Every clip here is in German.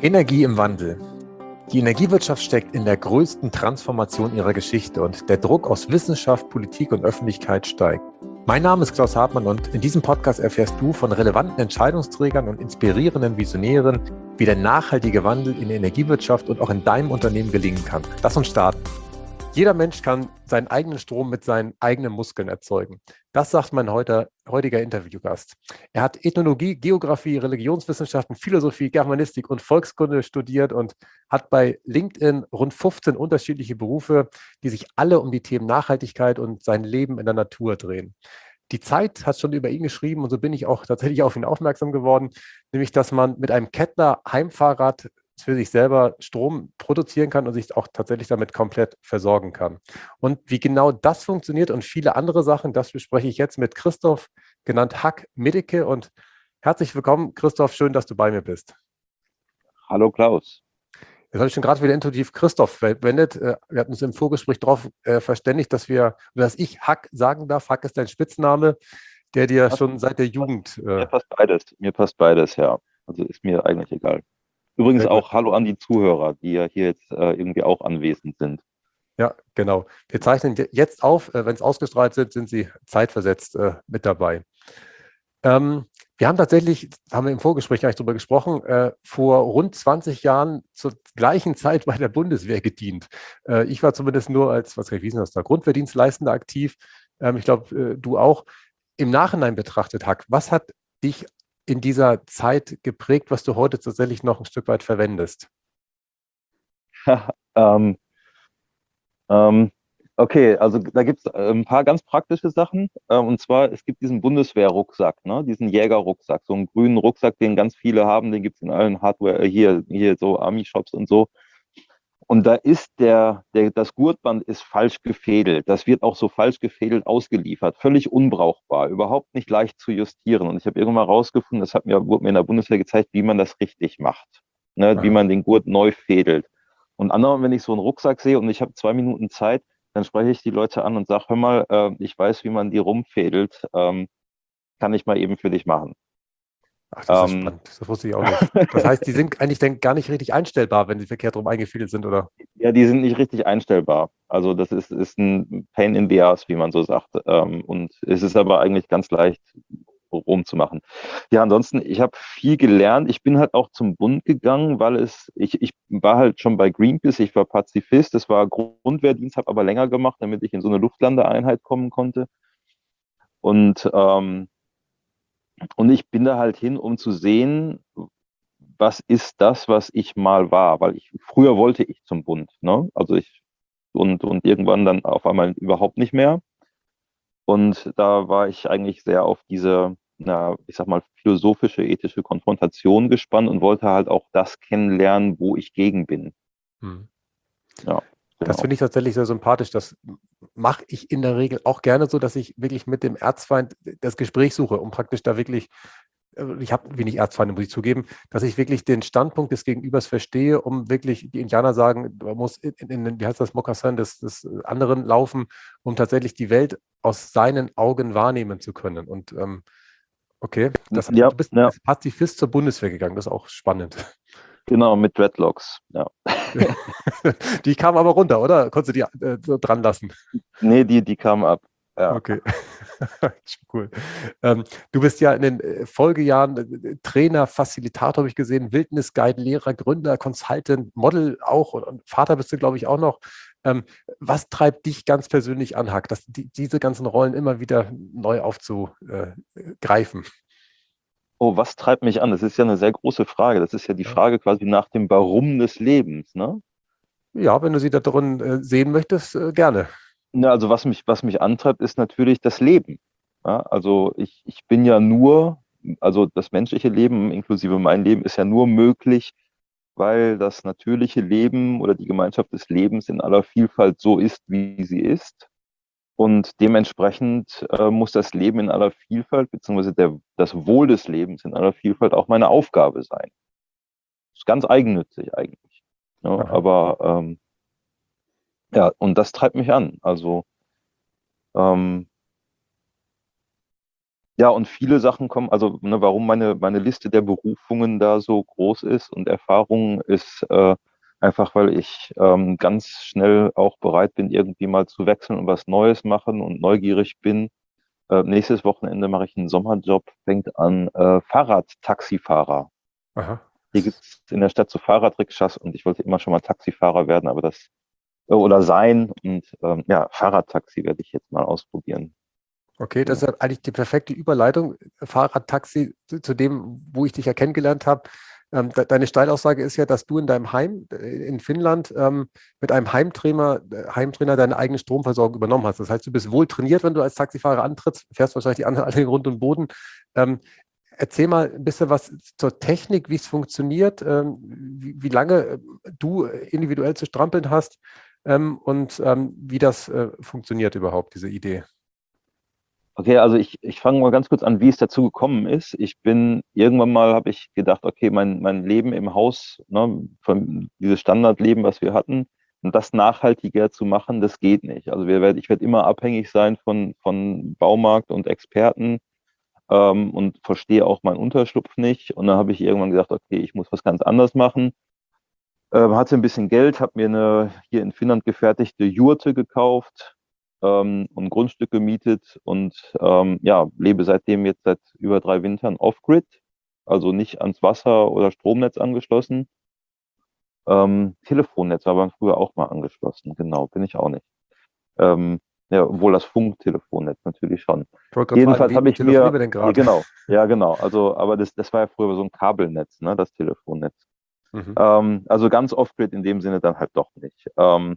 Energie im Wandel. Die Energiewirtschaft steckt in der größten Transformation ihrer Geschichte und der Druck aus Wissenschaft, Politik und Öffentlichkeit steigt. Mein Name ist Klaus Hartmann und in diesem Podcast erfährst du von relevanten Entscheidungsträgern und inspirierenden Visionären, wie der nachhaltige Wandel in der Energiewirtschaft und auch in deinem Unternehmen gelingen kann. Lass uns starten. Jeder Mensch kann seinen eigenen Strom mit seinen eigenen Muskeln erzeugen. Das sagt mein heutiger Interviewgast. Er hat Ethnologie, Geografie, Religionswissenschaften, Philosophie, Germanistik und Volkskunde studiert und hat bei LinkedIn rund 15 unterschiedliche Berufe, die sich alle um die Themen Nachhaltigkeit und sein Leben in der Natur drehen. Die Zeit hat schon über ihn geschrieben und so bin ich auch tatsächlich auf ihn aufmerksam geworden, nämlich dass man mit einem Kettler Heimfahrrad für sich selber Strom produzieren kann und sich auch tatsächlich damit komplett versorgen kann. Und wie genau das funktioniert und viele andere Sachen, das bespreche ich jetzt mit Christoph, genannt Hack Middeke. Und herzlich willkommen, Christoph, schön, dass du bei mir bist. Hallo Klaus. Jetzt habe ich schon gerade wieder intuitiv Christoph verwendet. Wir hatten uns im Vorgespräch darauf verständigt, dass ich Hack sagen darf. Hack ist dein Spitzname, der dir schon seit der Jugend... Mir passt beides, ja. Also ist mir eigentlich egal. Übrigens auch Hallo an die Zuhörer, die ja hier jetzt irgendwie auch anwesend sind. Ja, genau. Wir zeichnen jetzt auf. Wenn es ausgestrahlt sind sie zeitversetzt mit dabei. Wir haben tatsächlich, haben wir im Vorgespräch eigentlich darüber gesprochen, vor rund 20 Jahren zur gleichen Zeit bei der Bundeswehr gedient. Ich war zumindest nur als, wie ist das da, Grundwehrdienstleistender aktiv. Ich glaube, du auch. Im Nachhinein betrachtet, Hack, was hat dich in dieser Zeit geprägt, was du heute tatsächlich noch ein Stück weit verwendest? ähm, okay, also da gibt es ein paar ganz praktische Sachen. Und zwar, es gibt diesen Bundeswehr-Rucksack, ne? Diesen Jäger-Rucksack, so einen grünen Rucksack, den ganz viele haben, den gibt es in allen Hardware, hier so Army-Shops und so. Und da ist das Gurtband ist falsch gefädelt. Das wird auch so falsch gefädelt ausgeliefert. Völlig unbrauchbar, überhaupt nicht leicht zu justieren. Und ich habe irgendwann mal rausgefunden, wurde mir in der Bundeswehr gezeigt, wie man das richtig macht. Ne? Wie man den Gurt neu fädelt. Und andauernd, wenn ich so einen Rucksack sehe und ich habe 2 Minuten Zeit, dann spreche ich die Leute an und sage, hör mal, ich weiß, wie man die rumfädelt. Kann ich mal eben für dich machen. Ach, das ist spannend. Das wusste ich auch nicht. Das heißt, die sind eigentlich dann gar nicht richtig einstellbar, wenn sie verkehrt rum eingefädelt sind, oder? Ja, die sind nicht richtig einstellbar. Also das ist ein Pain in the ass, wie man so sagt. Und es ist aber eigentlich ganz leicht rumzumachen. Ja, ansonsten, ich habe viel gelernt. Ich bin halt auch zum Bund gegangen, weil ich war halt schon bei Greenpeace, ich war Pazifist, das war Grundwehrdienst, habe aber länger gemacht, damit ich in so eine Luftlandeeinheit kommen konnte. Und ich bin da halt hin, um zu sehen, was ist das, was ich mal war, weil früher wollte ich zum Bund, ne? Also und irgendwann dann auf einmal überhaupt nicht mehr. Und da war ich eigentlich sehr auf diese, ich sag mal, philosophische, ethische Konfrontation gespannt und wollte halt auch das kennenlernen, wo ich gegen bin. Hm. Ja, Das genau. finde ich tatsächlich sehr sympathisch. Das mache ich in der Regel auch gerne so, dass ich wirklich mit dem Erzfeind das Gespräch suche, um praktisch da wirklich, ich habe wenig Erzfeinde, muss ich zugeben, dass ich wirklich den Standpunkt des Gegenübers verstehe, um wirklich, die Indianer sagen, man muss wie heißt das, Mokassin des anderen laufen, um tatsächlich die Welt aus seinen Augen wahrnehmen zu können. Und okay, Ja, du bist ja, als Pazifist zur Bundeswehr gegangen, das ist auch spannend. genau, mit Dreadlocks, ja. Die kam aber runter, oder? Konntest du die so dran lassen? Nee, die kamen ab. Ja. Okay, cool. Du bist ja in den Folgejahren Trainer, Facilitator, habe ich gesehen, Wildnisguide, Lehrer, Gründer, Consultant, Model auch und Vater bist du, glaube ich, auch noch. Was treibt dich ganz persönlich an, Hack, diese ganzen Rollen immer wieder neu aufzugreifen? Oh, was treibt mich an? Das ist ja eine sehr große Frage. Das ist ja die Ja. Frage quasi nach dem Warum des Lebens, ne? Ja, wenn du sie da drin sehen möchtest, gerne. Ja, also was mich antreibt, ist natürlich das Leben. Ja, also ich bin ja nur, also das menschliche Leben inklusive mein Leben ist ja nur möglich, weil das natürliche Leben oder die Gemeinschaft des Lebens in aller Vielfalt so ist, wie sie ist. Und dementsprechend muss das Leben in aller Vielfalt, beziehungsweise das Wohl des Lebens in aller Vielfalt auch meine Aufgabe sein. Das ist ganz eigennützig eigentlich. Ja, Aha. aber ja, und das treibt mich an. Also ähm, Ja, und viele Sachen kommen, also ne, warum meine Liste der Berufungen da so groß ist und Erfahrungen ist einfach, weil ich ganz schnell auch bereit bin, irgendwie mal zu wechseln und was Neues machen und neugierig bin. Nächstes Wochenende mache ich einen Sommerjob, fängt an Fahrradtaxifahrer. Aha. Hier gibt es in der Stadt so Fahrradrikschas und ich wollte immer schon mal Taxifahrer werden, aber das oder sein und ja, Fahrradtaxi werde ich jetzt mal ausprobieren. Okay, das So. ist ja eigentlich die perfekte Überleitung, Fahrradtaxi, zu dem, wo ich dich ja kennengelernt habe. Deine Steilaussage ist ja, dass du in deinem Heim in Finnland mit einem Heimtrainer deine eigene Stromversorgung übernommen hast. Das heißt, du bist wohl trainiert, wenn du als Taxifahrer antrittst, fährst wahrscheinlich die anderen alle in Grund und Boden. Ähm, Erzähl mal ein bisschen was zur Technik, wie es funktioniert, wie lange du individuell zu strampeln hast und wie das funktioniert überhaupt, diese Idee. Okay, also ich fange mal ganz kurz an, wie es dazu gekommen ist. Irgendwann mal habe ich gedacht, okay, mein Leben im Haus, ne, dieses Standardleben, was wir hatten, und das nachhaltiger zu machen, das geht nicht. Also ich werde immer abhängig sein von Baumarkt und Experten und verstehe auch meinen Unterschlupf nicht. Und dann habe ich irgendwann gesagt, okay, ich muss was ganz anderes machen. Hatte ein bisschen Geld, habe mir eine hier in Finnland gefertigte Jurte gekauft und ein Grundstück gemietet und ja, lebe seitdem jetzt seit über 3 Wintern off-grid, also nicht ans Wasser- oder Stromnetz angeschlossen. Telefonnetz war aber früher auch mal angeschlossen, genau, bin ich auch nicht. Ähm, ja, obwohl das Funktelefonnetz natürlich schon. Ich wollte gerade fragen, Jedenfalls habe wie ich telefonieren mir, wir denn ja, gerade? genau, ja genau, also, aber das war ja früher so ein Kabelnetz, ne, das Telefonnetz. Mhm. Also ganz off-grid in dem Sinne dann halt doch nicht.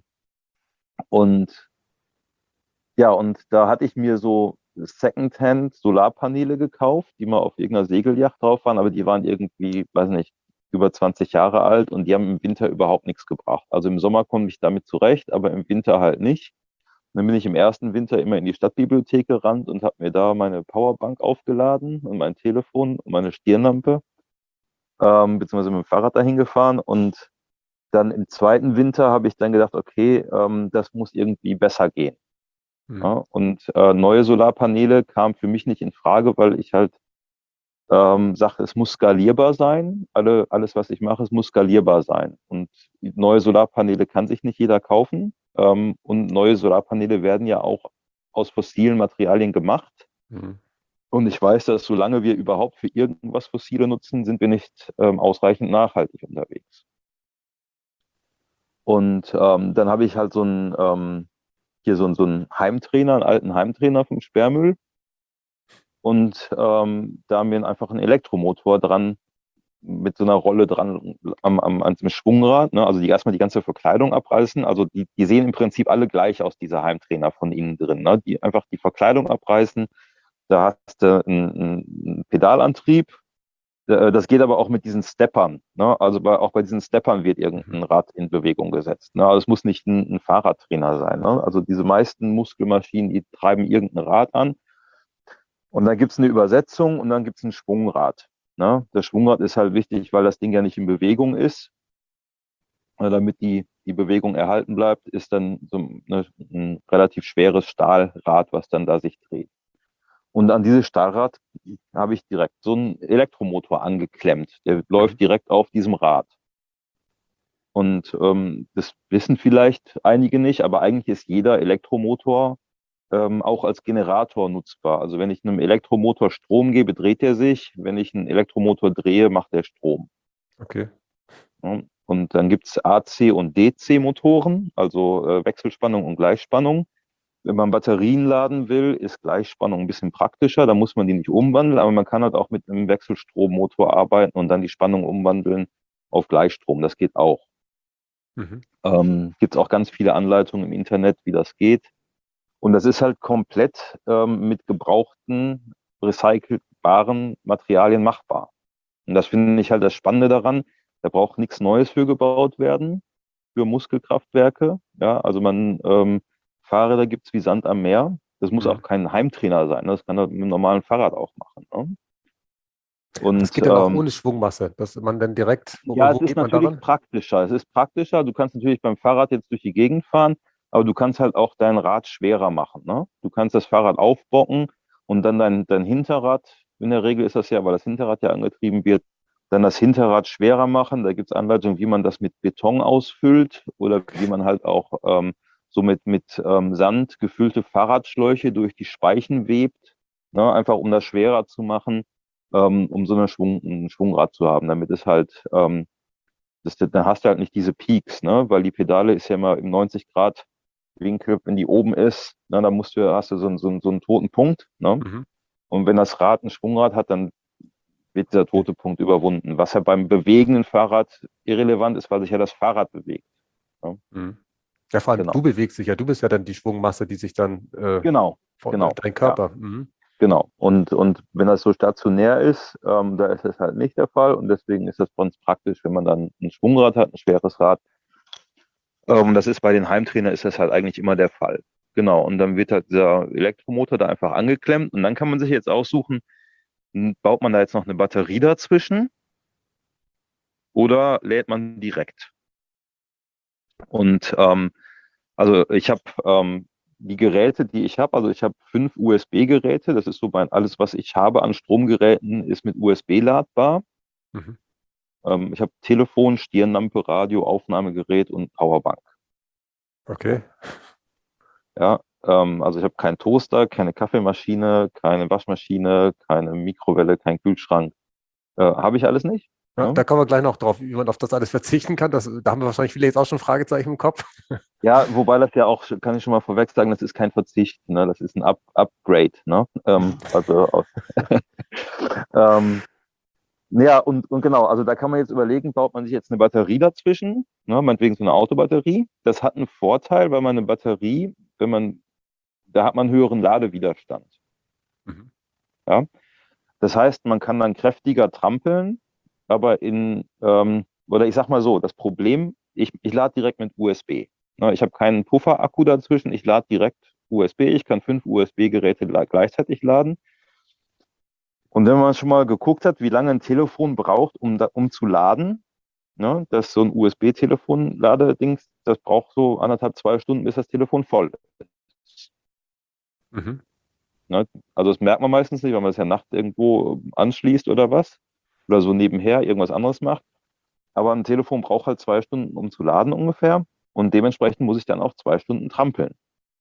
Und ja, und da hatte ich mir so Secondhand Solarpaneele gekauft, die mal auf irgendeiner Segelyacht drauf waren, aber die waren irgendwie, weiß nicht, über 20 Jahre alt und die haben im Winter überhaupt nichts gebracht. Also im Sommer komme ich damit zurecht, aber im Winter halt nicht. Dann bin ich im ersten Winter immer in die Stadtbibliothek gerannt und habe mir da meine Powerbank aufgeladen und mein Telefon und meine Stirnlampe, beziehungsweise mit dem Fahrrad dahin gefahren. Und dann im zweiten Winter habe ich dann gedacht, okay, das muss irgendwie besser gehen. Mhm. Ja, und neue Solarpaneele kamen für mich nicht in Frage, weil ich halt sage, es muss skalierbar sein. Alles, was ich mache, es muss skalierbar sein. Und neue Solarpaneele kann sich nicht jeder kaufen. Und neue Solarpaneele werden ja auch aus fossilen Materialien gemacht. Mhm. Und ich weiß, dass solange wir überhaupt für irgendwas Fossile nutzen, sind wir nicht ausreichend nachhaltig unterwegs. Und dann habe ich halt hier so einen Heimtrainer, einen alten Heimtrainer vom Sperrmüll. Und da haben wir einfach einen Elektromotor dran, mit so einer Rolle dran an dem Schwungrad. Ne? Also die erstmal die ganze Verkleidung abreißen. Also die sehen im Prinzip alle gleich aus, diese Heimtrainer von innen drin. Ne? Die einfach die Verkleidung abreißen. Da hast du einen Pedalantrieb. Das geht aber auch mit diesen Steppern. Ne? Also auch bei diesen Steppern wird Mhm. irgendein Rad in Bewegung gesetzt. Ne? Also es muss nicht ein Fahrradtrainer sein. Ne? Also diese meisten Muskelmaschinen, die treiben irgendein Rad an. Und dann gibt es eine Übersetzung und dann gibt es ein Schwungrad. Ne? Das Schwungrad ist halt wichtig, weil das Ding ja nicht in Bewegung ist. Damit die Bewegung erhalten bleibt, ist dann ein relativ schweres Stahlrad, was dann da sich dreht. Und an dieses Stahlrad habe ich direkt so einen Elektromotor angeklemmt. Der Mhm. läuft direkt auf diesem Rad. Und das wissen vielleicht einige nicht, aber eigentlich ist jeder Elektromotor auch als Generator nutzbar. Also wenn ich einem Elektromotor Strom gebe, dreht er sich. Wenn ich einen Elektromotor drehe, macht er Strom. Okay. Ja. Und dann gibt es AC- und DC-Motoren, also Wechselspannung und Gleichspannung. Wenn man Batterien laden will, ist Gleichspannung ein bisschen praktischer. Da muss man die nicht umwandeln, aber man kann halt auch mit einem Wechselstrommotor arbeiten und dann die Spannung umwandeln auf Gleichstrom. Das geht auch. Mhm. Gibt es auch ganz viele Anleitungen im Internet, wie das geht. Und das ist halt komplett mit gebrauchten, recycelbaren Materialien machbar. Und das finde ich halt das Spannende daran. Da braucht nichts Neues für gebaut werden, für Muskelkraftwerke. Ja, also Fahrräder gibt es wie Sand am Meer. Das muss auch Mhm. kein Heimtrainer sein. Ne? Das kann man mit einem normalen Fahrrad auch machen. Ne? Das Und geht dann auch ohne Schwungmasse, dass man dann direkt, ja, wo es ist geht man natürlich daran? praktischer. Es ist praktischer. Du kannst natürlich beim Fahrrad jetzt durch die Gegend fahren, aber du kannst halt auch dein Rad schwerer machen. Ne? Du kannst das Fahrrad aufbocken und dann dein Hinterrad, in der Regel ist das ja, weil das Hinterrad ja angetrieben wird, dann das Hinterrad schwerer machen. Da gibt es Anleitungen, wie man das mit Beton ausfüllt oder wie man halt auch so mit Sand gefüllte Fahrradschläuche durch die Speichen webt, ne? Einfach um das schwerer zu machen, um so ein Schwungrad zu haben, damit es halt, dann hast du halt nicht diese Peaks, ne? Weil die Pedale ist ja immer im 90-Grad-Winkel, wenn die oben ist, ne, dann hast du so einen toten Punkt, ne? Mhm. Und wenn das Rad ein Schwungrad hat, dann wird dieser tote Punkt überwunden. Was ja beim bewegenden Fahrrad irrelevant ist, weil sich ja das Fahrrad bewegt. Ja, Mhm. Ja, vor allem genau. du bewegst dich ja, du bist ja dann die Schwungmasse, die sich dann Genau, von genau. dein Ja, Körper. Mhm. genau. Und wenn das so stationär ist, da ist das halt nicht der Fall. Und deswegen ist das bei uns praktisch, wenn man dann ein Schwungrad hat, ein schweres Rad. Das ist bei den Heimtrainer ist das halt eigentlich immer der Fall. Genau. Und dann wird halt dieser Elektromotor da einfach angeklemmt. Und dann kann man sich jetzt aussuchen, baut man da jetzt noch eine Batterie dazwischen oder lädt man direkt? Und also ich habe die Geräte, die ich habe, also ich habe 5 USB-Geräte. Das ist so alles, was ich habe an Stromgeräten, ist mit USB ladbar. Mhm. Ich habe Telefon, Stirnlampe, Radio, Aufnahmegerät und Powerbank. Okay. Ja, also ich habe keinen Toaster, keine Kaffeemaschine, keine Waschmaschine, keine Mikrowelle, keinen Kühlschrank. Habe ich alles nicht. Ja, Ne? da kommen wir gleich noch drauf, wie man auf das alles verzichten kann. Da haben wir wahrscheinlich viele jetzt auch schon Fragezeichen im Kopf. Ja, wobei das ja auch, kann ich schon mal vorweg sagen, das ist kein Verzicht, ne? Das ist ein Upgrade, ne? Ähm, ja, und genau, also da kann man jetzt überlegen, baut man sich jetzt eine Batterie dazwischen, ne? Meinetwegen so eine Autobatterie. Das hat einen Vorteil, weil man eine Batterie, da hat man höheren Ladewiderstand. Mhm. Ja? Das heißt, man kann dann kräftiger trampeln, aber oder ich sag mal so, das Problem, ich lade direkt mit USB. Ne, ich habe keinen Pufferakku dazwischen, ich lade direkt USB, ich kann 5 USB-Geräte gleichzeitig laden. Und wenn man schon mal geguckt hat, wie lange ein Telefon braucht, um zu laden, ne, dass so ein USB-Telefon-Ladedings, das braucht so 1,5, 2 Stunden, bis das Telefon voll ist. Mhm. Ne? Also das merkt man meistens nicht, weil man das ja nachts irgendwo anschließt oder was. Oder so nebenher irgendwas anderes macht. Aber ein Telefon braucht halt 2 Stunden, um zu laden ungefähr. Und dementsprechend muss ich dann auch 2 Stunden trampeln.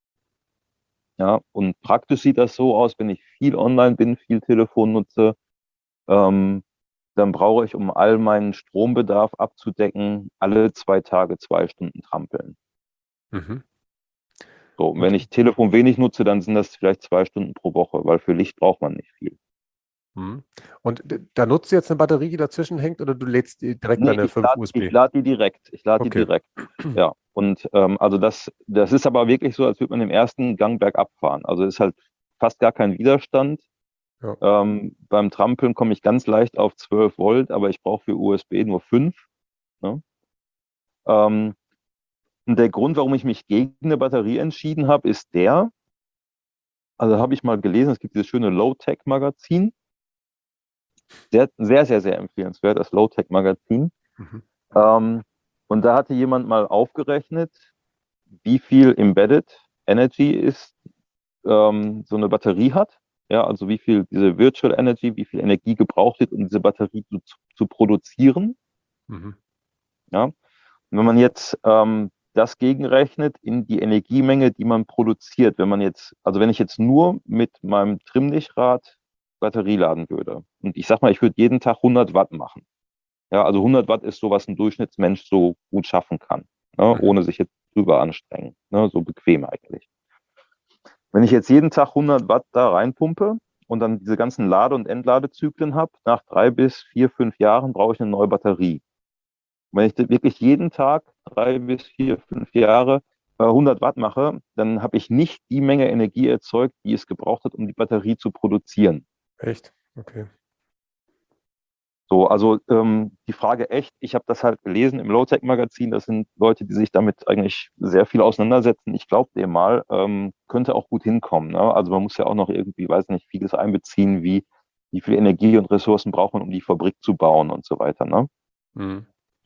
Ja, und praktisch sieht das so aus, wenn ich viel online bin, viel Telefon nutze, ähm, dann brauche ich, um all meinen Strombedarf abzudecken, alle 2 Tage 2 Stunden trampeln. Mhm. So, und Und, wenn ich Telefon wenig nutze, dann sind das vielleicht 2 Stunden pro Woche, weil für Licht braucht man nicht viel. mhm. Und da nutzt du jetzt eine Batterie, die dazwischen hängt, oder du lädst direkt Nee, deine 5 ich USB? lade die direkt. Ich lade die Okay. direkt. Ja. Und also das ist aber wirklich so, als würde man im ersten Gang bergab fahren. Also es ist halt fast gar kein Widerstand. Ja. Beim Trampeln komme ich ganz leicht auf 12 Volt, aber ich brauche für USB nur 5. Ne? Ähm, und der Grund, warum ich mich gegen eine Batterie entschieden habe, ist also habe ich mal gelesen, es gibt dieses schöne Low-Tech-Magazin. Sehr, sehr, sehr empfehlenswert, das Low-Tech-Magazin. Mhm. Ähm, und da hatte jemand mal aufgerechnet, wie viel Embedded Energy so eine Batterie hat. Ja, also wie viel diese Virtual Energy, wie viel Energie gebraucht wird, um diese Batterie zu produzieren. Mhm. Ja, und wenn man jetzt das gegenrechnet in die Energiemenge, die man produziert, also wenn ich jetzt nur mit meinem Trimmlichtrad Batterie laden würde und ich sag mal, ich würde jeden Tag 100 Watt machen. Ja, also 100 Watt ist so, was ein Durchschnittsmensch so gut schaffen kann, ne, Mhm. ohne sich jetzt drüber anstrengen, ne, so bequem eigentlich. Wenn ich jetzt jeden Tag 100 Watt da reinpumpe und dann diese ganzen Lade- und Entladezyklen habe, nach 3 bis 4, 5 Jahren brauche ich eine neue Batterie. Und wenn ich wirklich jeden Tag 3 bis 4, 5 Jahre 100 Watt mache, dann habe ich nicht die Menge Energie erzeugt, die es gebraucht hat, um die Batterie zu produzieren. Echt? Okay. So, also die Frage echt, ich habe das halt gelesen im Low-Tech-Magazin, das sind Leute, die sich damit eigentlich sehr viel auseinandersetzen. Ich glaube dem mal, könnte auch gut hinkommen. Ne? Also man muss ja auch noch irgendwie, weiß nicht, vieles einbeziehen, wie viel Energie und Ressourcen braucht man, um die Fabrik zu bauen und so weiter. Ne? Mhm.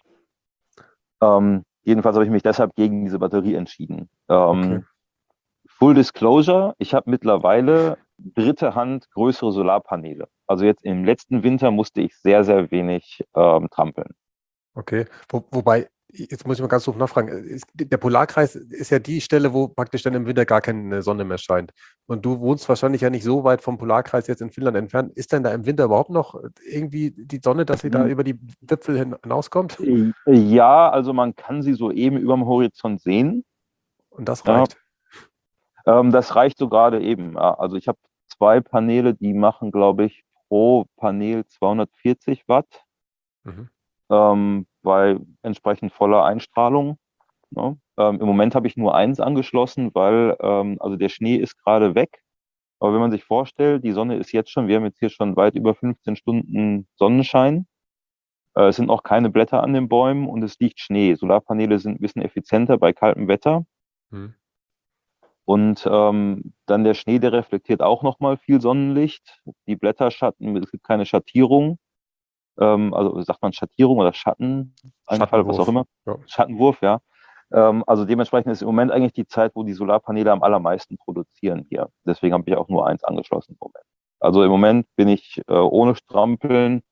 Jedenfalls habe ich mich deshalb gegen diese Batterie entschieden. Okay. Full Disclosure, ich habe mittlerweile dritte Hand größere Solarpaneele. Also jetzt im letzten Winter musste ich sehr, sehr wenig trampeln. Okay. Wobei, jetzt muss ich mal ganz doof nachfragen. Der Polarkreis ist ja die Stelle, wo praktisch dann im Winter gar keine Sonne mehr scheint. Und du wohnst wahrscheinlich ja nicht so weit vom Polarkreis jetzt in Finnland entfernt. Ist denn da im Winter überhaupt noch irgendwie die Sonne, dass sie da über die Wipfel hinauskommt? Ja, also man kann sie so eben über dem Horizont sehen. Und das Ja, reicht. das reicht so gerade eben. Ja, also ich habe 2 Paneele, die machen, glaube ich, pro Panel 240 Watt Mhm. bei entsprechend voller Einstrahlung. Ne? Im Moment habe ich nur eins angeschlossen, weil also der Schnee ist gerade weg. Aber wenn man sich vorstellt, die Sonne ist jetzt schon, wir haben jetzt hier schon weit über 15 Stunden Sonnenschein. Es sind noch keine Blätter an den Bäumen und es liegt Schnee. Solarpaneele sind ein bisschen effizienter bei kaltem Wetter. Mhm. Und dann der Schnee, der reflektiert auch nochmal viel Sonnenlicht. Die Blätterschatten, es gibt keine Schattierung. Also sagt man Schattierung oder Schatteneinfall, was auch Schattenwurf. immer. Ja. Schattenwurf, ja. Also dementsprechend ist im Moment eigentlich die Zeit, wo die Solarpaneele am allermeisten produzieren hier. Deswegen habe ich auch nur eins angeschlossen im Moment. Also im Moment bin ich ohne Strampeln,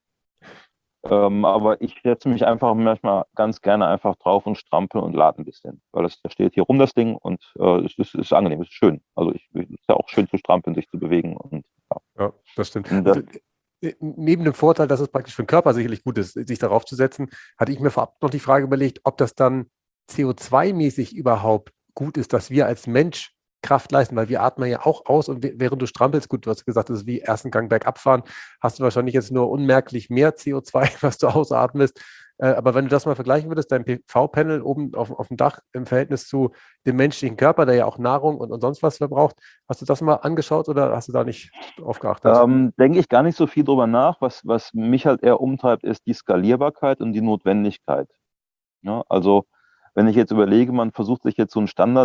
aber ich setze mich einfach manchmal ganz gerne einfach drauf und strampel und lade ein bisschen. Weil da steht hier rum das Ding und ist angenehm, es ist schön. Also es ist ja auch schön zu strampeln, sich zu bewegen. Und, ja. Ja, das stimmt. Und Also, neben dem Vorteil, dass es praktisch für den Körper sicherlich gut ist, sich darauf zu setzen, hatte ich mir vorab noch die Frage überlegt, ob das dann CO2-mäßig überhaupt gut ist, dass wir als Mensch Kraft leisten, weil wir atmen ja auch aus und während du strampelst, gut, du hast gesagt, das ist wie ersten Gang bergab fahren, hast du wahrscheinlich jetzt nur unmerklich mehr CO2, was du ausatmest. Aber wenn du das mal vergleichen würdest, dein PV-Panel oben auf dem Dach im Verhältnis zu dem menschlichen Körper, der ja auch Nahrung und sonst was verbraucht, hast du das mal angeschaut oder hast du da nicht drauf geachtet? denke ich gar nicht so viel drüber nach. Was mich halt eher umtreibt, ist die Skalierbarkeit und die Notwendigkeit. Ja, also wenn ich jetzt überlege, man versucht sich jetzt so einen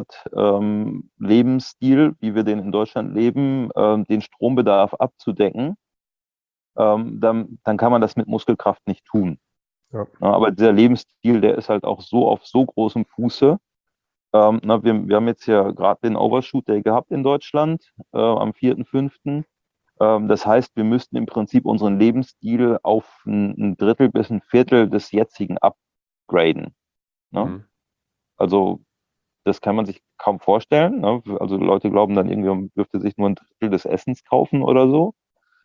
Standard-Lebensstil, wie wir den in Deutschland leben, den Strombedarf abzudecken, dann kann man das mit Muskelkraft nicht tun. Ja. Ja, aber dieser Lebensstil, der ist halt auch so auf so großem Fuße. Wir haben jetzt ja gerade den Overshoot Day gehabt in Deutschland am 4.5. Das heißt, wir müssten im Prinzip unseren Lebensstil auf ein Drittel bis ein Viertel des jetzigen upgraden. Ne? Mhm. Also das kann man sich kaum vorstellen. Ne? Also Leute glauben dann irgendwie, man dürfte sich nur ein Drittel des Essens kaufen oder so.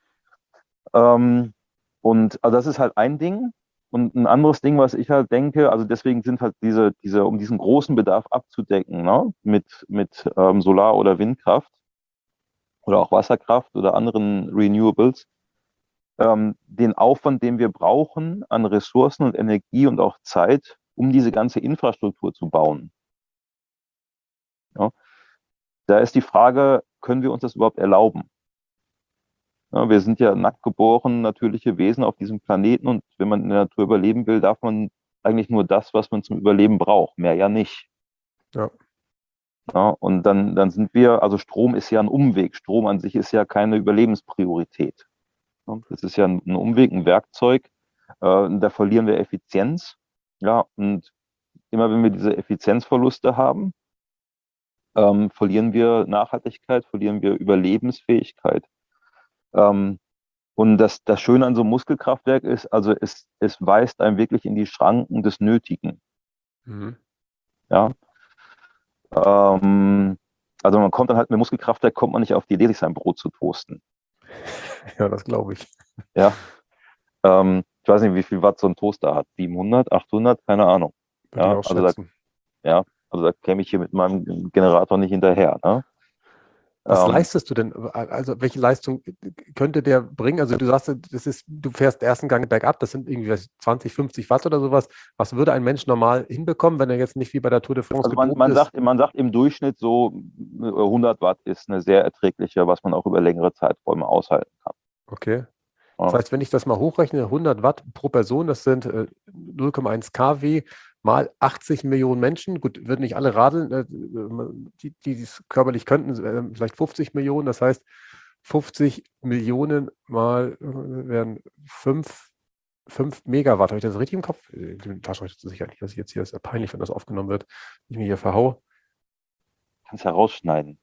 Und also das ist halt ein Ding. Und ein anderes Ding, was ich halt denke, also deswegen sind halt um diesen großen Bedarf abzudecken, ne? Mit Solar- oder Windkraft oder auch Wasserkraft oder anderen Renewables, den Aufwand, den wir brauchen an Ressourcen und Energie und auch Zeit, um diese ganze Infrastruktur zu bauen. Ja? Da ist die Frage, können wir uns das überhaupt erlauben? Ja, wir sind ja nackt geboren, natürliche Wesen auf diesem Planeten und wenn man in der Natur überleben will, darf man eigentlich nur das, was man zum Überleben braucht, mehr ja nicht. Ja. Ja, und dann sind wir, also Strom ist ja ein Umweg. Strom an sich ist ja keine Überlebenspriorität. Ja, das ist ja ein Umweg, ein Werkzeug. Da verlieren wir Effizienz. Ja, und immer wenn wir diese Effizienzverluste haben, verlieren wir Nachhaltigkeit, verlieren wir Überlebensfähigkeit. Ähm, und das Schöne an so einem Muskelkraftwerk ist, also es weist einem wirklich in die Schranken des Nötigen. Mhm. Ja. Ähm, also man kommt dann halt mit Muskelkraftwerk, kommt man nicht auf die Idee, sich sein Brot zu toasten. Ja, das glaube ich. Ja. Ich weiß nicht, wie viel Watt so ein Toaster hat. 700, 800, keine Ahnung. Würde ich Ja, auch schätzen. ja, also da käme ich hier mit meinem Generator nicht hinterher. Ne? Was Ähm, leistest du denn? Also welche Leistung könnte der bringen? Also du sagst, du fährst ersten Gang bergab, das sind irgendwie 20, 50 Watt oder sowas. Was würde ein Mensch normal hinbekommen, wenn er jetzt nicht wie bei der Tour de France also gedopt ist? man sagt im Durchschnitt so 100 Watt ist eine sehr erträgliche, was man auch über längere Zeiträume aushalten kann. Okay. Das Ja. heißt, wenn ich das mal hochrechne, 100 Watt pro Person, das sind 0,1 kW mal 80 Millionen Menschen. Gut, würden nicht alle radeln, die es körperlich könnten, vielleicht 50 Millionen. Das heißt, 50 Millionen mal wären 5 Megawatt. Habe ich das richtig im Kopf? Die Taschenrechner ist sicher nicht, was ich jetzt hier ist. Ja peinlich, wenn das aufgenommen wird. Ich mich hier verhau. Kannst herausschneiden.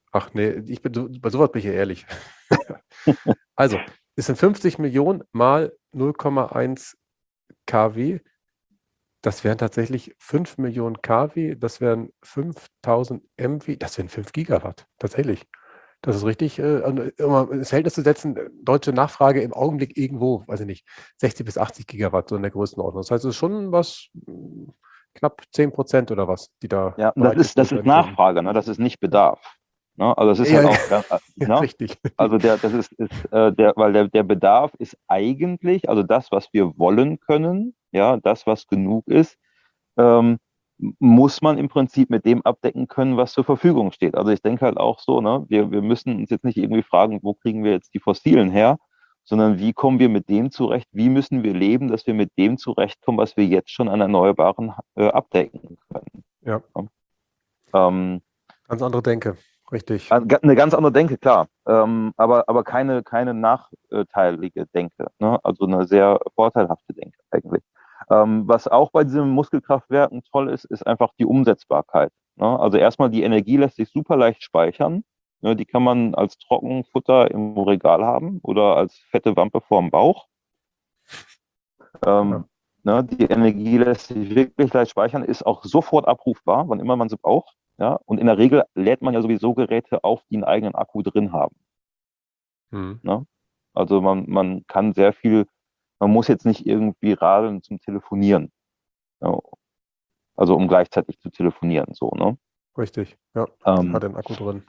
Ach nee, bei sowas bin ich ja ehrlich. Also, es sind 50 Millionen mal 0,1 kW. Das wären tatsächlich 5 Millionen kW. Das wären 5000 MW. Das wären 5 Gigawatt. Tatsächlich. Das ist richtig. Ins Verhältnis zu setzen, deutsche Nachfrage im Augenblick irgendwo, weiß ich nicht, 60 bis 80 Gigawatt, so in der Größenordnung. Das heißt, es ist schon was, knapp 10% oder was, die da Ja, und das bereitgestellt ist werden könnten. Nachfrage, ne? Das ist nicht Bedarf. Ne? Also das ist Ja, halt ja, auch, ja, ne? richtig. Also der Bedarf ist eigentlich, also das, was wir wollen können, ja, das, was genug ist, ähm, muss man im Prinzip mit dem abdecken können, was zur Verfügung steht. Also ich denke halt auch so, ne, wir müssen uns jetzt nicht irgendwie fragen, wo kriegen wir jetzt die Fossilen her, sondern wie kommen wir mit dem zurecht, wie müssen wir leben, dass wir mit dem zurechtkommen, was wir jetzt schon an Erneuerbaren abdecken können. Ja, Ja. Ähm, ganz andere Denke. Richtig. eine ganz andere Denke, klar, aber keine nachteilige Denke, ne? Also eine sehr vorteilhafte Denke eigentlich. Was auch bei diesen Muskelkraftwerken toll ist, ist einfach die Umsetzbarkeit. Ne? Also erstmal die Energie lässt sich super leicht speichern. Ne? Die kann man als Trockenfutter im Regal haben oder als fette Wampe vorm Bauch. Ja. Ne? Die Energie lässt sich wirklich leicht speichern, ist auch sofort abrufbar, wann immer man sie braucht. Ja? Und in der Regel lädt man ja sowieso Geräte auf, die einen eigenen Akku drin haben. Hm. Ne? Also man kann sehr viel, man muss jetzt nicht irgendwie radeln zum Telefonieren. Ja? Also um gleichzeitig zu telefonieren, so, ne? Richtig. Ja, hat Ähm, den Akku drin.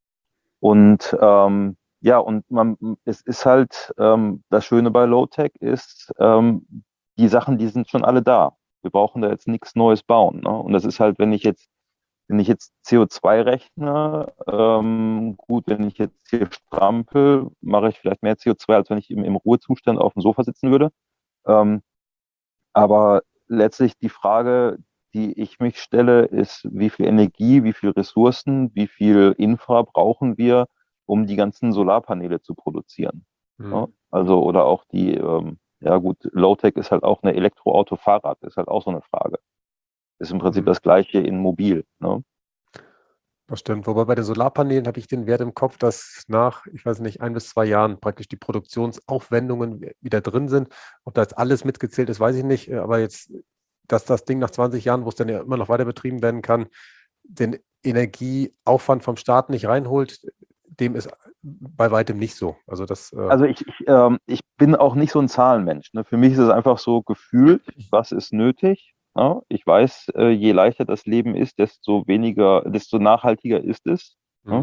und ja, und es ist halt, das Schöne bei Low-Tech ist, die Sachen, die sind schon alle da. Wir brauchen da jetzt nichts Neues bauen. Ne? Und das ist halt, wenn ich jetzt CO2 rechne, gut, wenn ich jetzt hier strampel, mache ich vielleicht mehr CO2, als wenn ich im Ruhezustand auf dem Sofa sitzen würde. Ähm, aber letztlich die Frage, die ich mich stelle, ist, wie viel Energie, wie viel Ressourcen, wie viel Infra brauchen wir, um die ganzen Solarpaneele zu produzieren? Ja, Hm. also, oder auch ja gut, Low-Tech ist halt auch eine Elektroauto-Fahrrad, ist halt auch so eine Frage. Ist im Prinzip Hm. das Gleiche in mobil. Ne? Das stimmt. Wobei bei den Solarpanelen habe ich den Wert im Kopf, dass nach, ich weiß nicht, 1 bis 2 Jahren praktisch die Produktionsaufwendungen wieder drin sind. Ob da jetzt alles mitgezählt ist, weiß ich nicht. Aber jetzt, dass das Ding nach 20 Jahren, wo es dann ja immer noch weiter betrieben werden kann, den Energieaufwand vom Staat nicht reinholt, dem ist bei weitem nicht so. Also das, Also ich bin auch nicht so ein Zahlenmensch. Ne? Für mich ist es einfach so gefühlt, was ist nötig. Ne? Ich weiß, je leichter das Leben ist, desto nachhaltiger ist es. hm, Ne?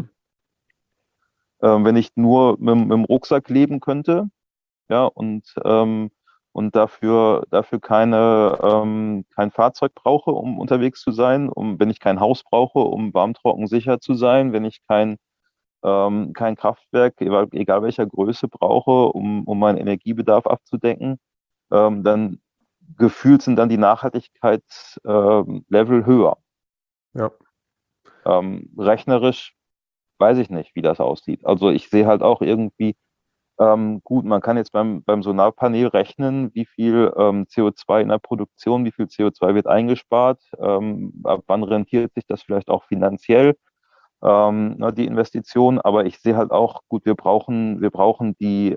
Wenn ich nur mit dem Rucksack leben könnte, ja, und dafür kein Fahrzeug brauche, um unterwegs zu sein, wenn ich kein Haus brauche, um warm, trocken, sicher zu sein, wenn ich kein Kraftwerk, egal welcher Größe, brauche, um meinen Energiebedarf abzudecken, dann gefühlt sind dann die Nachhaltigkeitslevel höher. ja, Rechnerisch weiß ich nicht, wie das aussieht. Also ich sehe halt auch irgendwie, gut, man kann jetzt beim Solarpanel rechnen, wie viel CO2 in der Produktion, wie viel CO2 wird eingespart, ab wann rentiert sich das vielleicht auch finanziell, die Investition. Aber ich sehe halt auch, gut, wir brauchen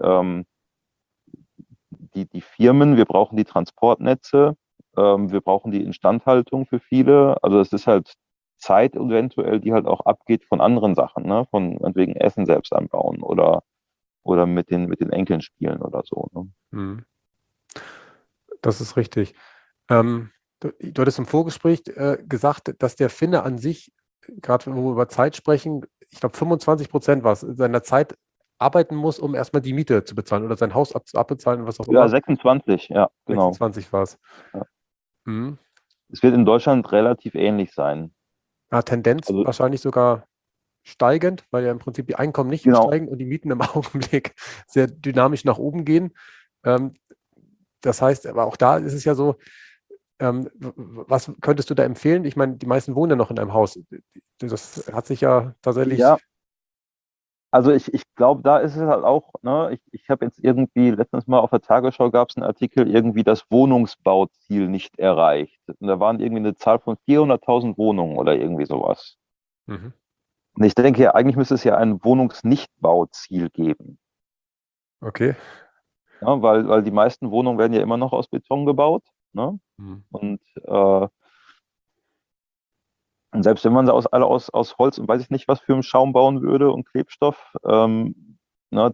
die Firmen, wir brauchen die Transportnetze, wir brauchen die Instandhaltung für viele. Also es ist halt Zeit eventuell, die halt auch abgeht von anderen Sachen, ne? Von wegen Essen selbst anbauen oder mit den Enkeln spielen oder so. Ne? hm, das ist richtig. Du hattest im Vorgespräch gesagt, dass der Finne an sich, gerade wenn wir über Zeit sprechen, ich glaube 25% war es, seiner Zeit arbeiten muss, um erstmal die Miete zu bezahlen oder sein Haus abbezahlen, was auch Ja, immer. 26, ja, genau. 26 war es. Ja. Mhm. Es wird in Deutschland relativ ähnlich sein. Ja, Tendenz Also, wahrscheinlich sogar steigend, weil ja im Prinzip die Einkommen nicht genau. steigen und die Mieten im Augenblick sehr dynamisch nach oben gehen. Ähm, Das heißt, aber auch da ist es ja so, was könntest du da empfehlen? Ich meine, die meisten wohnen ja noch in einem Haus. Das hat sich ja tatsächlich, Ja, also ich glaube, da ist es halt auch, ne, ich habe jetzt irgendwie, letztens mal auf der Tagesschau gab es einen Artikel, irgendwie das Wohnungsbauziel nicht erreicht. Und da waren irgendwie eine Zahl von 400.000 Wohnungen oder irgendwie sowas. mhm. Und ich denke, ja, eigentlich müsste es ja ein Wohnungsnichtbauziel geben. Okay. Ja, weil die meisten Wohnungen werden ja immer noch aus Beton gebaut. Ne? Hm. Und selbst wenn man sie alle aus Holz und weiß ich nicht, was für einen Schaum bauen würde und Klebstoff, ne,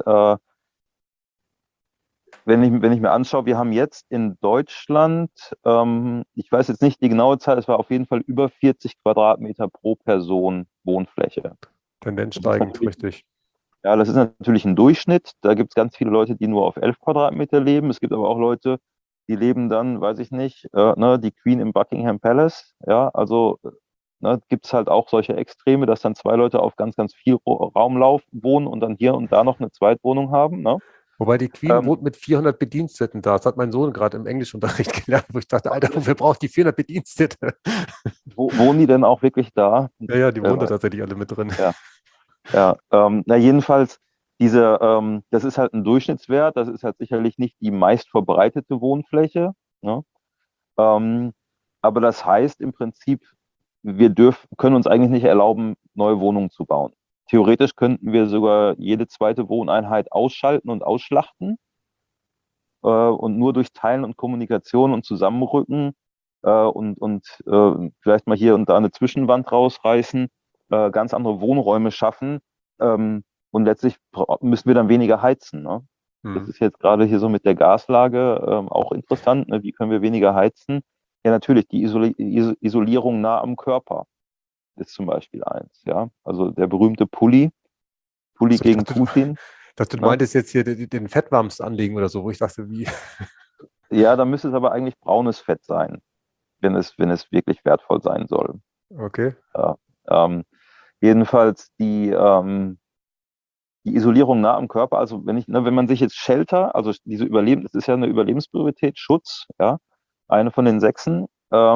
wenn ich mir anschaue, wir haben jetzt in Deutschland, ich weiß jetzt nicht die genaue Zahl, es war auf jeden Fall über 40 Quadratmeter pro Person Wohnfläche. Tendenz Das ist steigend, natürlich, richtig. ja, das ist natürlich ein Durchschnitt. Da gibt es ganz viele Leute, die nur auf 11 Quadratmeter leben. Es gibt aber auch Leute, die leben dann, weiß ich nicht, ne, die Queen im Buckingham Palace. Ja, also ne, gibt es halt auch solche Extreme, dass dann zwei Leute auf ganz, ganz viel Raumlauf wohnen und dann hier und da noch eine Zweitwohnung haben. Ne? Wobei die Queen Ähm, wohnt mit 400 Bediensteten da. Das hat mein Sohn gerade im Englischunterricht gelernt, wo ich dachte, Alter, wofür braucht die 400 Bedienstete? wohnen die denn auch wirklich da? Ja, ja, die Wer wohnt da weiß. tatsächlich alle mit drin. Ja, ja. Na jedenfalls, das ist halt ein Durchschnittswert. Das ist halt sicherlich nicht die meist verbreitete Wohnfläche. Ne? Ähm, aber das heißt im Prinzip, können uns eigentlich nicht erlauben, neue Wohnungen zu bauen. Theoretisch könnten wir sogar jede zweite Wohneinheit ausschalten und ausschlachten und nur durch Teilen und Kommunikation und Zusammenrücken vielleicht mal hier und da eine Zwischenwand rausreißen, ganz andere Wohnräume schaffen und letztlich müssen wir dann weniger heizen. Ne? Das Hm. ist jetzt gerade hier so mit der Gaslage auch interessant. Ne? Wie können wir weniger heizen? Ja, natürlich, die Isolierung nah am Körper ist zum Beispiel eins. Ja? Also der berühmte Pulli Achso, ich gegen dachte, Putin. du Ne? meintest jetzt hier den Fettwams anlegen oder so, wo ich dachte, wie? Ja, da müsste es aber eigentlich braunes Fett sein, wenn es wirklich wertvoll sein soll. Okay. Ja. Ähm, jedenfalls die Isolierung nah am Körper, also wenn man sich jetzt Shelter, also das ist ja eine Überlebenspriorität, Schutz, ja, eine von den sechsen,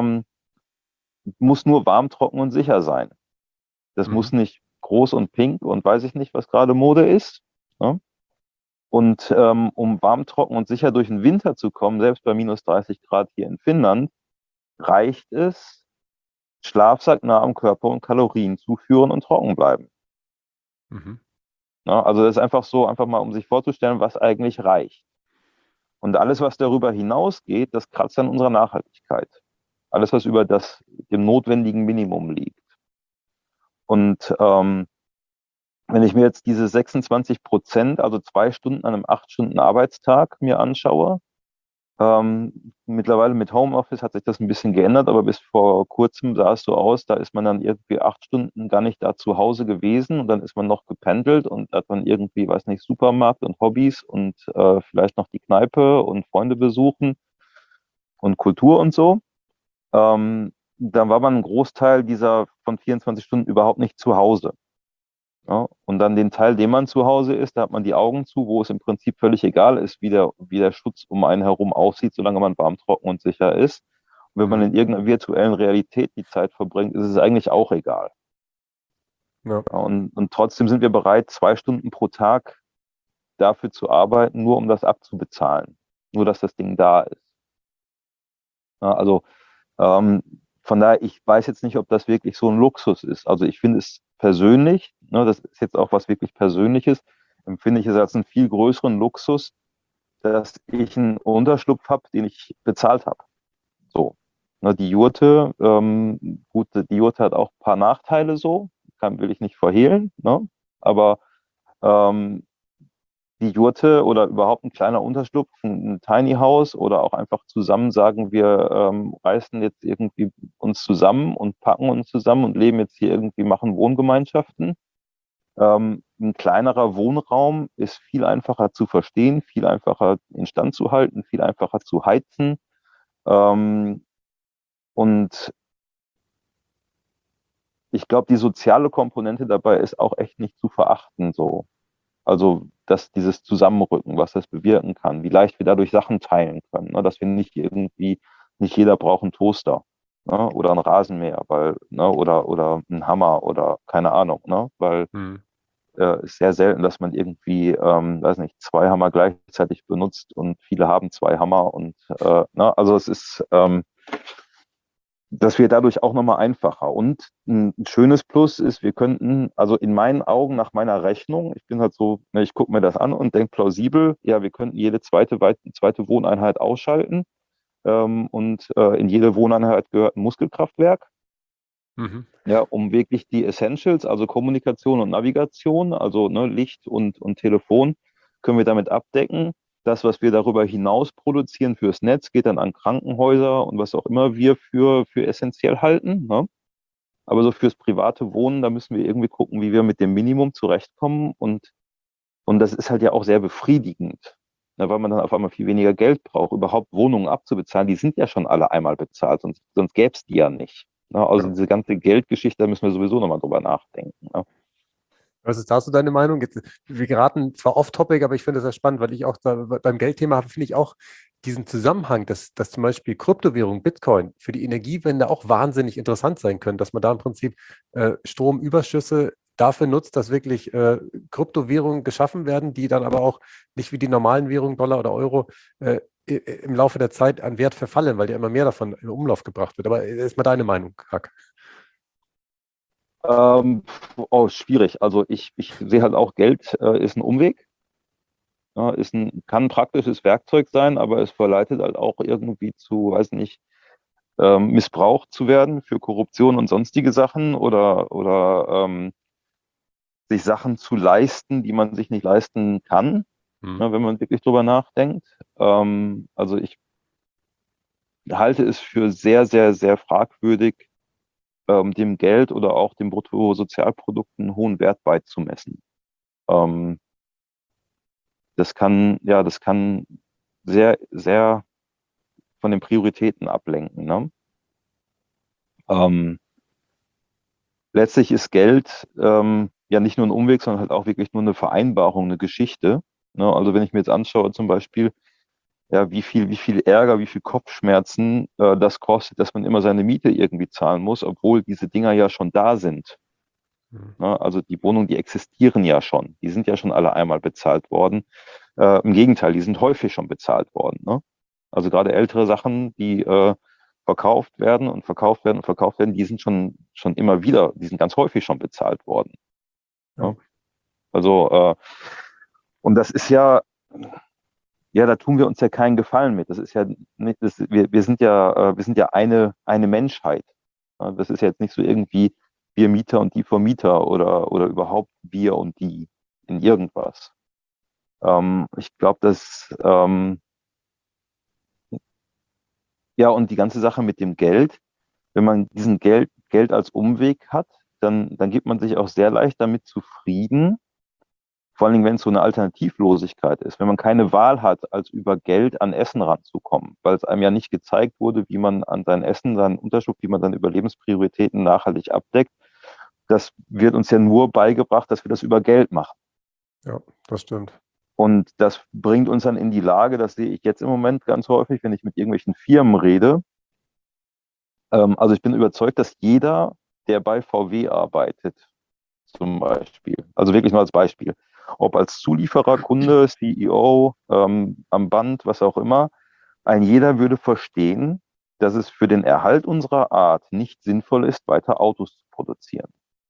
muss nur warm, trocken und sicher sein. Das Mhm. muss nicht groß und pink und weiß ich nicht, was gerade Mode ist. Ne? Und um warm, trocken und sicher durch den Winter zu kommen, selbst bei minus 30 Grad hier in Finnland, reicht es, Schlafsack nah am Körper und Kalorien zuführen und trocken bleiben. Mhm. Ne? Also das ist einfach so, einfach mal um sich vorzustellen, was eigentlich reicht. Und alles, was darüber hinausgeht, das kratzt an unserer Nachhaltigkeit. Alles, was über dem notwendigen Minimum liegt. Und wenn ich mir jetzt diese 26%, also 2 Stunden an einem 8 Stunden Arbeitstag mir anschaue, mittlerweile mit Homeoffice hat sich das ein bisschen geändert, aber bis vor kurzem sah es so aus, da ist man dann irgendwie 8 Stunden gar nicht da zu Hause gewesen und dann ist man noch gependelt und hat dann irgendwie, weiß nicht, Supermarkt und Hobbys und vielleicht noch die Kneipe und Freunde besuchen und Kultur und so. Dann war man einen Großteil dieser von 24 Stunden überhaupt nicht zu Hause. Ja? Und dann den Teil, den man zu Hause ist, da hat man die Augen zu, wo es im Prinzip völlig egal ist, wie der Schutz um einen herum aussieht, solange man warm, trocken und sicher ist. Und wenn man Mhm. in irgendeiner virtuellen Realität die Zeit verbringt, ist es eigentlich auch egal. Ja. Ja, und trotzdem sind wir bereit, 2 Stunden pro Tag dafür zu arbeiten, nur um das abzubezahlen. Nur, dass das Ding da ist. Ja, also ähm, von daher, ich weiß jetzt nicht, ob das wirklich so ein Luxus ist. Also ich finde es persönlich, ne, das ist jetzt auch was wirklich Persönliches, empfinde ich es als einen viel größeren Luxus, dass ich einen Unterschlupf habe, den ich bezahlt habe. So. Ne, die Jurte, gut, die Jurte hat auch ein paar Nachteile so, will ich nicht verhehlen, ne? Aber ähm, die Jurte oder überhaupt ein kleiner Unterschlupf, ein Tiny House oder auch einfach zusammen sagen, wir reißen jetzt irgendwie uns zusammen und packen uns zusammen und leben jetzt hier irgendwie, machen Wohngemeinschaften. Ein kleinerer Wohnraum ist viel einfacher zu verstehen, viel einfacher instand zu halten, viel einfacher zu heizen. Ähm, und ich glaube, die soziale Komponente dabei ist auch echt nicht zu verachten so. Also, dass dieses Zusammenrücken, was das bewirken kann, wie leicht wir dadurch Sachen teilen können, ne? Dass wir nicht jeder braucht einen Toaster, ne? Oder einen Rasenmäher, oder einen Hammer oder keine Ahnung, ne? Weil Mhm. es ist sehr selten, dass man irgendwie, weiß nicht, zwei Hammer gleichzeitig benutzt und viele haben zwei Hammer und, ne? Also es ist, das wird dadurch auch nochmal einfacher. Und ein schönes Plus ist, wir könnten, also in meinen Augen, nach meiner Rechnung, ich bin halt so, ne, ich gucke mir das an und denke plausibel, ja, wir könnten jede zweite Wohneinheit ausschalten. In jede Wohneinheit gehört ein Muskelkraftwerk. Mhm. Ja, um wirklich die Essentials, also Kommunikation und Navigation, also ne, Licht und Telefon, können wir damit abdecken. Das, was wir darüber hinaus produzieren fürs Netz, geht dann an Krankenhäuser und was auch immer wir für essentiell halten. Ne? Aber so fürs private Wohnen, da müssen wir irgendwie gucken, wie wir mit dem Minimum zurechtkommen. Und das ist halt ja auch sehr befriedigend, ne, weil man dann auf einmal viel weniger Geld braucht, überhaupt Wohnungen abzubezahlen. Die sind ja schon alle einmal bezahlt, sonst gäbe es die ja nicht. Ne? Also Ja. diese ganze Geldgeschichte, da müssen wir sowieso nochmal drüber nachdenken. Ne? Was ist dazu deine Meinung? Jetzt, wir geraten zwar off-topic, aber ich finde das sehr spannend, weil ich auch da, beim Geldthema habe, finde ich auch diesen Zusammenhang, dass zum Beispiel Kryptowährung, Bitcoin für die Energiewende auch wahnsinnig interessant sein können, dass man da im Prinzip Stromüberschüsse dafür nutzt, dass wirklich Kryptowährungen geschaffen werden, die dann aber auch nicht wie die normalen Währungen, Dollar oder Euro, im Laufe der Zeit an Wert verfallen, weil ja immer mehr davon in Umlauf gebracht wird. Aber ist mal deine Meinung, Hack. Ähm, Schwierig. Also ich sehe halt auch, Geld ist ein Umweg. Ja, kann ein praktisches Werkzeug sein, aber es verleitet halt auch irgendwie zu, weiß nicht, missbraucht zu werden für Korruption und sonstige Sachen oder sich Sachen zu leisten, die man sich nicht leisten kann, Hm. ne, wenn man wirklich drüber nachdenkt. Also ich halte es für sehr, sehr, sehr fragwürdig, dem Geld oder auch dem Bruttosozialprodukt einen hohen Wert beizumessen. Ähm, das kann sehr, sehr von den Prioritäten ablenken. Ne? Ähm, Letztlich ist Geld ja nicht nur ein Umweg, sondern halt auch wirklich nur eine Vereinbarung, eine Geschichte. Ne? Also wenn ich mir jetzt anschaue, zum Beispiel, ja, wie viel Ärger, wie viel Kopfschmerzen das kostet, dass man immer seine Miete irgendwie zahlen muss, obwohl diese Dinger ja schon da sind. Hm. Ne? Also die Wohnungen, die existieren ja schon. Die sind ja schon alle einmal bezahlt worden. Im Gegenteil, die sind häufig schon bezahlt worden. Ne? Also gerade ältere Sachen, die verkauft werden und verkauft werden und verkauft werden, die sind schon immer wieder, die sind ganz häufig schon bezahlt worden. Ja. Ne? Also, und das ist ja, ja, da tun wir uns ja keinen Gefallen mit. Das ist ja nicht, wir sind ja eine Menschheit. Ja, das ist ja jetzt nicht so irgendwie wir Mieter und die Vermieter oder überhaupt wir und die in irgendwas. Ich glaube, ja, und die ganze Sache mit dem Geld, wenn man Geld als Umweg hat, dann gibt man sich auch sehr leicht damit zufrieden, vor allen Dingen, wenn es so eine Alternativlosigkeit ist, wenn man keine Wahl hat, als über Geld an Essen ranzukommen, weil es einem ja nicht gezeigt wurde, wie man an sein Essen, seinen Unterschlupf, wie man seine Überlebensprioritäten nachhaltig abdeckt. Das wird uns ja nur beigebracht, dass wir das über Geld machen. Ja, das stimmt. Und das bringt uns dann in die Lage, das sehe ich jetzt im Moment ganz häufig, wenn ich mit irgendwelchen Firmen rede. Also ich bin überzeugt, dass jeder, der bei VW arbeitet, zum Beispiel, also wirklich nur als Beispiel, ob als Zulieferer, Kunde, CEO, am Band, was auch immer, ein jeder würde verstehen, dass es für den Erhalt unserer Art nicht sinnvoll ist, weiter Autos zu produzieren.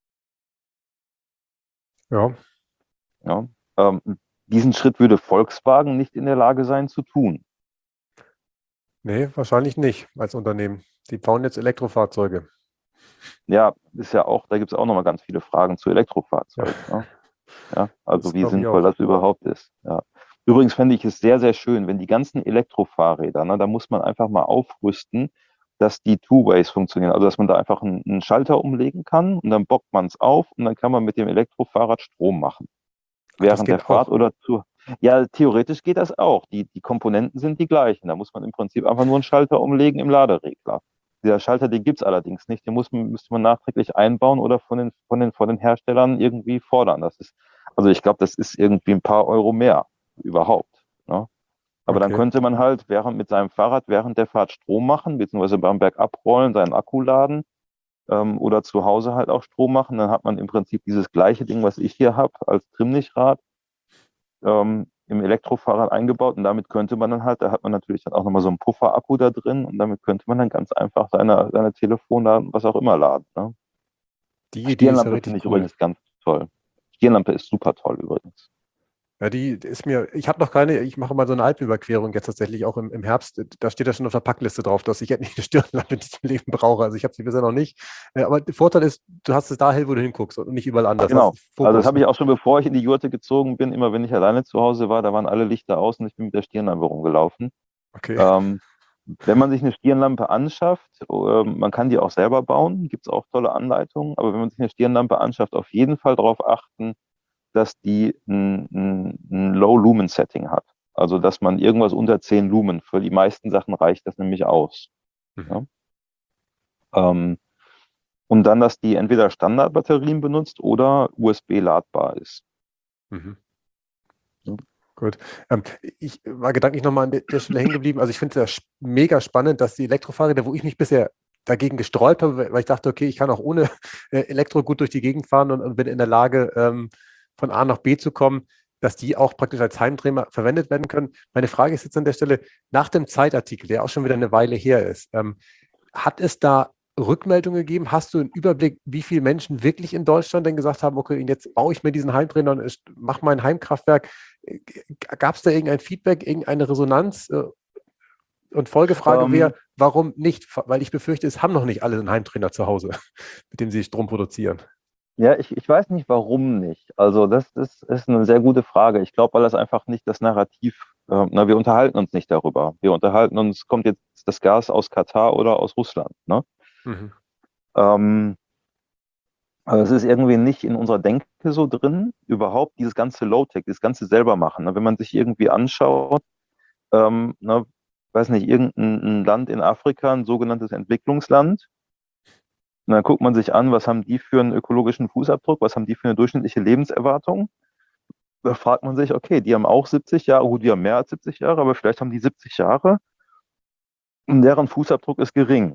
Ja. Ja? Ähm, Diesen Schritt würde Volkswagen nicht in der Lage sein zu tun. Nee, wahrscheinlich nicht als Unternehmen. Die bauen jetzt Elektrofahrzeuge. Ja, ist ja auch, da gibt es auch nochmal ganz viele Fragen zu Ja, Elektrofahrzeugen. Ne? Ja, also das wie glaube ich sinnvoll auch. das überhaupt ist. Ja. Übrigens fände ich es sehr, sehr schön, wenn die ganzen Elektrofahrräder, ne, da muss man einfach mal aufrüsten, dass die Two-Ways funktionieren. Also dass man da einfach einen Schalter umlegen kann und dann bockt man es auf und dann kann man mit dem Elektrofahrrad Strom machen. Ach, das Während der geht Fahrt auch. oder zu. Ja, theoretisch geht das auch. Die Komponenten sind die gleichen. Da muss man im Prinzip einfach nur einen Schalter umlegen im Laderegler. Dieser Schalter, den gibt es allerdings nicht. Müsste man nachträglich einbauen oder von den Herstellern irgendwie fordern. Also ich glaube, das ist irgendwie ein paar Euro mehr überhaupt. Ne? Aber dann Okay. könnte man halt mit seinem Fahrrad während der Fahrt Strom machen, beziehungsweise beim Bergabrollen seinen Akku laden oder zu Hause halt auch Strom machen. Dann hat man im Prinzip dieses gleiche Ding, was ich hier habe, als Trimmlichtrad im Elektrofahrrad eingebaut und damit könnte man dann halt, da hat man natürlich dann auch nochmal so einen Pufferakku da drin und damit könnte man dann ganz einfach seine Telefone, was auch immer laden. Ne? Die Idee ist ja Stirnlampe finde ich richtig cool. übrigens ganz toll. Stirnlampe ist super toll übrigens. Ja, die ist ich habe noch keine, ich mache mal so eine Alpenüberquerung jetzt tatsächlich auch im Herbst. Da steht ja schon auf der Packliste drauf, dass ich endlich eine Stirnlampe in diesem Leben brauche. Also ich habe sie bisher noch nicht. Aber der Vorteil ist, du hast es da hell, wo du hinguckst und nicht überall anders. Genau. Hast Also das Fokus. habe ich auch schon, bevor ich in die Jurte gezogen bin, immer wenn ich alleine zu Hause war, da waren alle Lichter aus und ich bin mit der Stirnlampe rumgelaufen. Okay. Wenn man sich eine Stirnlampe anschafft, man kann die auch selber bauen, gibt es auch tolle Anleitungen, aber wenn man sich eine Stirnlampe anschafft, auf jeden Fall darauf achten, dass die ein Low-Lumen-Setting hat. Also dass man irgendwas unter 10 Lumen, für die meisten Sachen reicht das nämlich aus. Mhm. Ja? Und dann, dass die entweder Standardbatterien benutzt oder USB-ladbar ist. Mhm. Ja. Gut. Ich war gedanklich nochmal an der Stelle hängen geblieben. Also ich finde es ja mega spannend, dass die Elektrofahrräder, wo ich mich bisher dagegen gesträubt habe, weil ich dachte, okay, ich kann auch ohne Elektro gut durch die Gegend fahren und bin in der Lage, von A nach B zu kommen, dass die auch praktisch als Heimträger verwendet werden können. Meine Frage ist jetzt an der Stelle, nach dem Zeitartikel, der auch schon wieder eine Weile her ist, hat es da Rückmeldungen gegeben? Hast du einen Überblick, wie viele Menschen wirklich in Deutschland denn gesagt haben, okay, jetzt baue ich mir diesen Heimtrainer und mache mein Heimkraftwerk? Gab es da irgendein Feedback, irgendeine Resonanz? Und Folgefrage wäre, warum nicht? Weil ich befürchte, es haben noch nicht alle einen Heimtrainer zu Hause, mit dem sie Strom produzieren. Ja, ich weiß nicht, warum nicht. Also das ist eine sehr gute Frage. Ich glaube, weil das einfach nicht das Narrativ, wir unterhalten uns nicht darüber. Wir unterhalten uns, kommt jetzt das Gas aus Katar oder aus Russland. Ne? Mhm. Ähm, also es ist irgendwie nicht in unserer Denke so drin, überhaupt dieses ganze Low-Tech, dieses ganze selber machen. Ne? Wenn man sich irgendwie anschaut, ne, weiß nicht, irgendein Land in Afrika, ein sogenanntes Entwicklungsland, und dann guckt man sich an, was haben die für einen ökologischen Fußabdruck, was haben die für eine durchschnittliche Lebenserwartung. Da fragt man sich, okay, die haben auch 70 Jahre, gut, die haben mehr als 70 Jahre, aber vielleicht haben die 70 Jahre und deren Fußabdruck ist gering.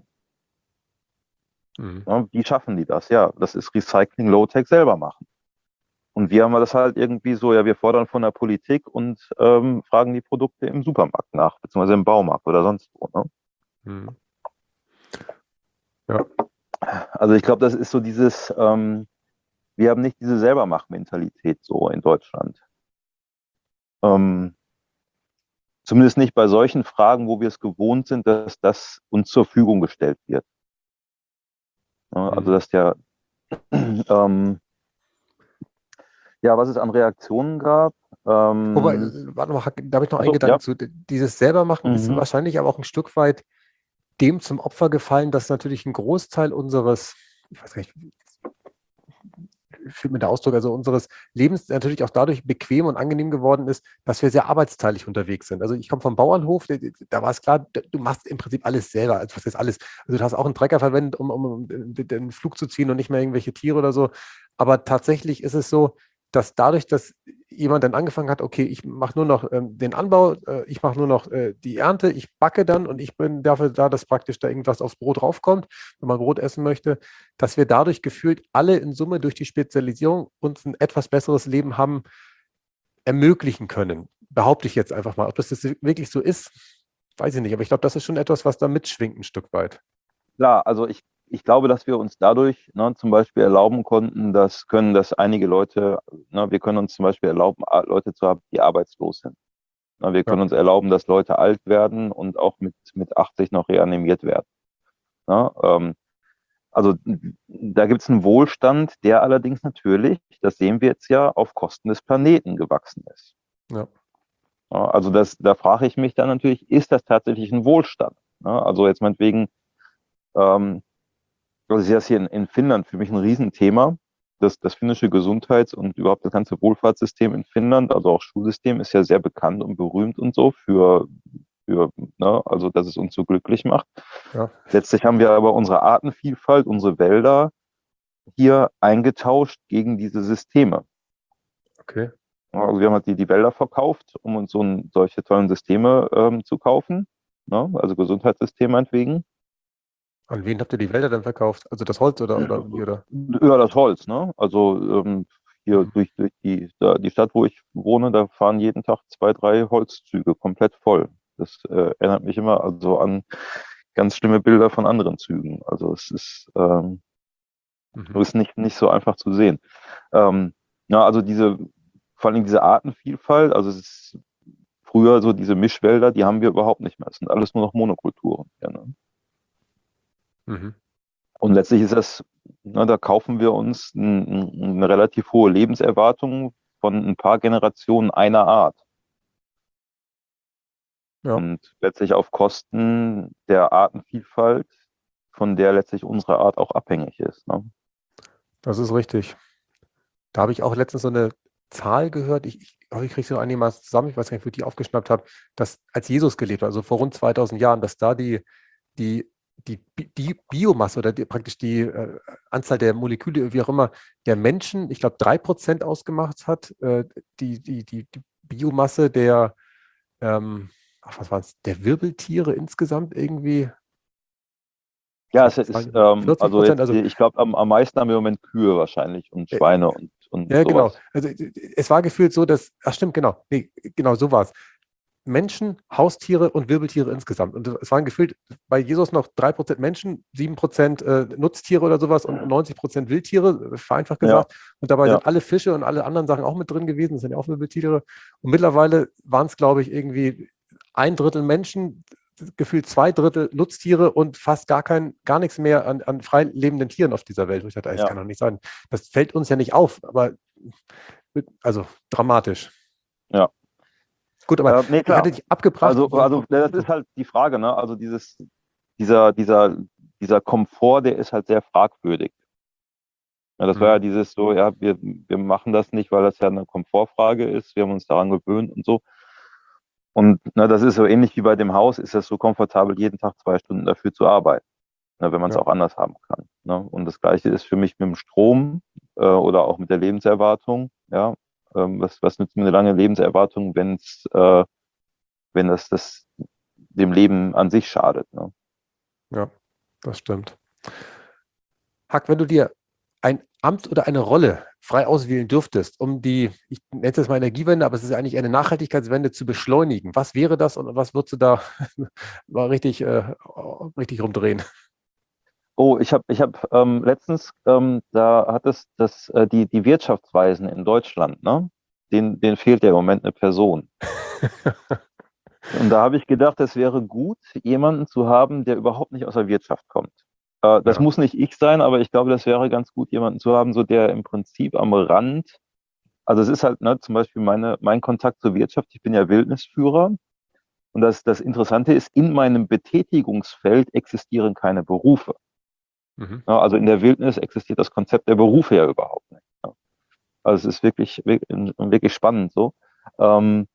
Mhm. Ja, wie schaffen die das? Ja, das ist Recycling Low-Tech selber machen. Und wir haben das halt irgendwie so, ja, wir fordern von der Politik und fragen die Produkte im Supermarkt nach, beziehungsweise im Baumarkt oder sonst wo. Ne? Mhm. Ja. Also ich glaube, das ist so dieses, wir haben nicht diese Selbermach-Mentalität so in Deutschland. Ähm, Zumindest nicht bei solchen Fragen, wo wir es gewohnt sind, dass das uns zur Verfügung gestellt wird. Ja, also Mhm. dass was es an Reaktionen gab. Wobei, warte mal, da habe ich noch einen Achso, Gedanken ja. zu. Dieses Selbermachen ist Mhm. wahrscheinlich aber auch ein Stück weit dem zum Opfer gefallen, dass natürlich ein Großteil unseres, ich weiß gar nicht, fehlt mir der Ausdruck, also unseres Lebens natürlich auch dadurch bequem und angenehm geworden ist, dass wir sehr arbeitsteilig unterwegs sind. Also ich komme vom Bauernhof, da war es klar, du machst im Prinzip alles selber. Also was heißt alles? Also du hast auch einen Trecker verwendet, um den Flug zu ziehen und nicht mehr irgendwelche Tiere oder so. Aber tatsächlich ist es so, dass dadurch, dass jemand dann angefangen hat, okay, ich mache nur noch den Anbau, ich mache nur noch die Ernte, ich backe dann und ich bin dafür da, dass praktisch da irgendwas aufs Brot draufkommt, wenn man Brot essen möchte, dass wir dadurch gefühlt alle in Summe durch die Spezialisierung uns ein etwas besseres Leben haben ermöglichen können. Behaupte ich jetzt einfach mal. Ob das wirklich so ist, weiß ich nicht. Aber ich glaube, das ist schon etwas, was da mitschwingt ein Stück weit. Klar, also ich glaube, dass wir uns dadurch zum Beispiel erlauben konnten, dass einige Leute, wir können uns zum Beispiel erlauben, Leute zu haben, die arbeitslos sind. Wir Ja. können uns erlauben, dass Leute alt werden und auch mit 80 noch reanimiert werden. Ja, also da gibt es einen Wohlstand, der allerdings natürlich, das sehen wir jetzt ja, auf Kosten des Planeten gewachsen ist. Ja. Ja, also da frage ich mich dann natürlich, ist das tatsächlich ein Wohlstand? Ja, also jetzt meinetwegen, also ich sehe das hier in Finnland für mich ein Riesenthema. Das finnische Gesundheits- und überhaupt das ganze Wohlfahrtssystem in Finnland, also auch Schulsystem, ist ja sehr bekannt und berühmt und so also dass es uns so glücklich macht. Ja. Letztlich haben wir aber unsere Artenvielfalt, unsere Wälder hier eingetauscht gegen diese Systeme. Okay. Also wir haben halt die Wälder verkauft, um uns solche tollen Systeme zu kaufen, ne? Also Gesundheitssystem meinetwegen. An wen habt ihr die Wälder dann verkauft? Also das Holz oder wie? Oder? Ja, das Holz, ne? Also hier durch die Stadt, wo ich wohne, da fahren jeden Tag 2, 3 Holzzüge komplett voll. Das erinnert mich immer also an ganz schlimme Bilder von anderen Zügen. Also es ist nicht so einfach zu sehen. Ja, also vor allem diese Artenvielfalt, also es ist früher so diese Mischwälder, die haben wir überhaupt nicht mehr. Es sind alles nur noch Monokulturen. Ja, ne? Mhm. Und letztlich ist das, da kaufen wir uns eine relativ hohe Lebenserwartung von ein paar Generationen einer Art. Ja, Und letztlich auf Kosten der Artenvielfalt, von der letztlich unsere Art auch abhängig ist. Ne? das ist richtig. Da habe ich auch letztens so eine Zahl gehört. Ich hoffe, ich kriege sie noch einigermaßen zusammen. Ich weiß gar nicht, wo ich die aufgeschnappt habe, dass als Jesus gelebt hat, also vor rund 2000 Jahren, dass da die, die Biomasse oder praktisch die Anzahl der Moleküle, wie auch immer, der Menschen, ich glaube, 3% ausgemacht hat. Die Biomasse was war es, der Wirbeltiere insgesamt irgendwie, ich Ja, habe es die ist, Zahl, 40%, also ich glaube, am meisten haben wir im Moment Kühe wahrscheinlich und äh, Schweine und ja, genau. sowas. Also es war gefühlt so, dass, ach stimmt, genau, nee, genau so war es. Menschen, Haustiere und Wirbeltiere insgesamt. Und es waren gefühlt bei Jesus noch 3% Menschen, 7% Nutztiere oder sowas und 90% Wildtiere, vereinfacht Ja, gesagt. Und dabei ja, sind alle Fische und alle anderen Sachen auch mit drin gewesen. Das sind ja auch Wirbeltiere. Und mittlerweile waren es, glaube ich, irgendwie 1/3 Menschen, gefühlt 2/3 Nutztiere und fast gar nichts mehr an frei lebenden Tieren auf dieser Welt. Wo ich dachte, das ja, kann doch nicht sein. Das fällt uns ja nicht auf, aber also dramatisch. ja. Gut, aber Nee, ich hatte klar. dich abgebracht. Also das ist halt die Frage, ne? Also dieser, dieser, dieser Komfort, der ist halt sehr fragwürdig. Ja, das war ja Mhm. dieses so, ja, wir machen das nicht, weil das ja eine Komfortfrage ist. Wir haben uns daran gewöhnt und so. Und das ist so ähnlich wie bei dem Haus, ist es so komfortabel, jeden Tag 2 Stunden dafür zu arbeiten, wenn man es Ja, auch anders haben kann. Ne? Und das Gleiche ist für mich mit dem Strom oder auch mit der Lebenserwartung. Ja? Was nützt mir eine lange Lebenserwartung, wenn das dem Leben an sich schadet? Ne? ja, das stimmt. Hack, wenn du dir ein Amt oder eine Rolle frei auswählen dürftest, um ich nenne es jetzt mal Energiewende, aber es ist eigentlich eine Nachhaltigkeitswende zu beschleunigen, was wäre das und was würdest du da mal richtig rumdrehen? Oh, ich hab letztens, da hat die Wirtschaftsweisen in Deutschland, ne? Denen fehlt ja im Moment eine Person. Und da habe ich gedacht, es wäre gut, jemanden zu haben, der überhaupt nicht aus der Wirtschaft kommt. Das Ja, muss nicht ich sein, aber ich glaube, das wäre ganz gut, jemanden zu haben, so der im Prinzip am Rand, also es ist halt, ne, zum Beispiel mein Kontakt zur Wirtschaft, ich bin ja Wildnisführer und das Interessante ist, in meinem Betätigungsfeld existieren keine Berufe. mhm. Ja, also in der Wildnis existiert das Konzept der Berufe ja überhaupt nicht. Ja. Also es ist wirklich spannend so. Ähm,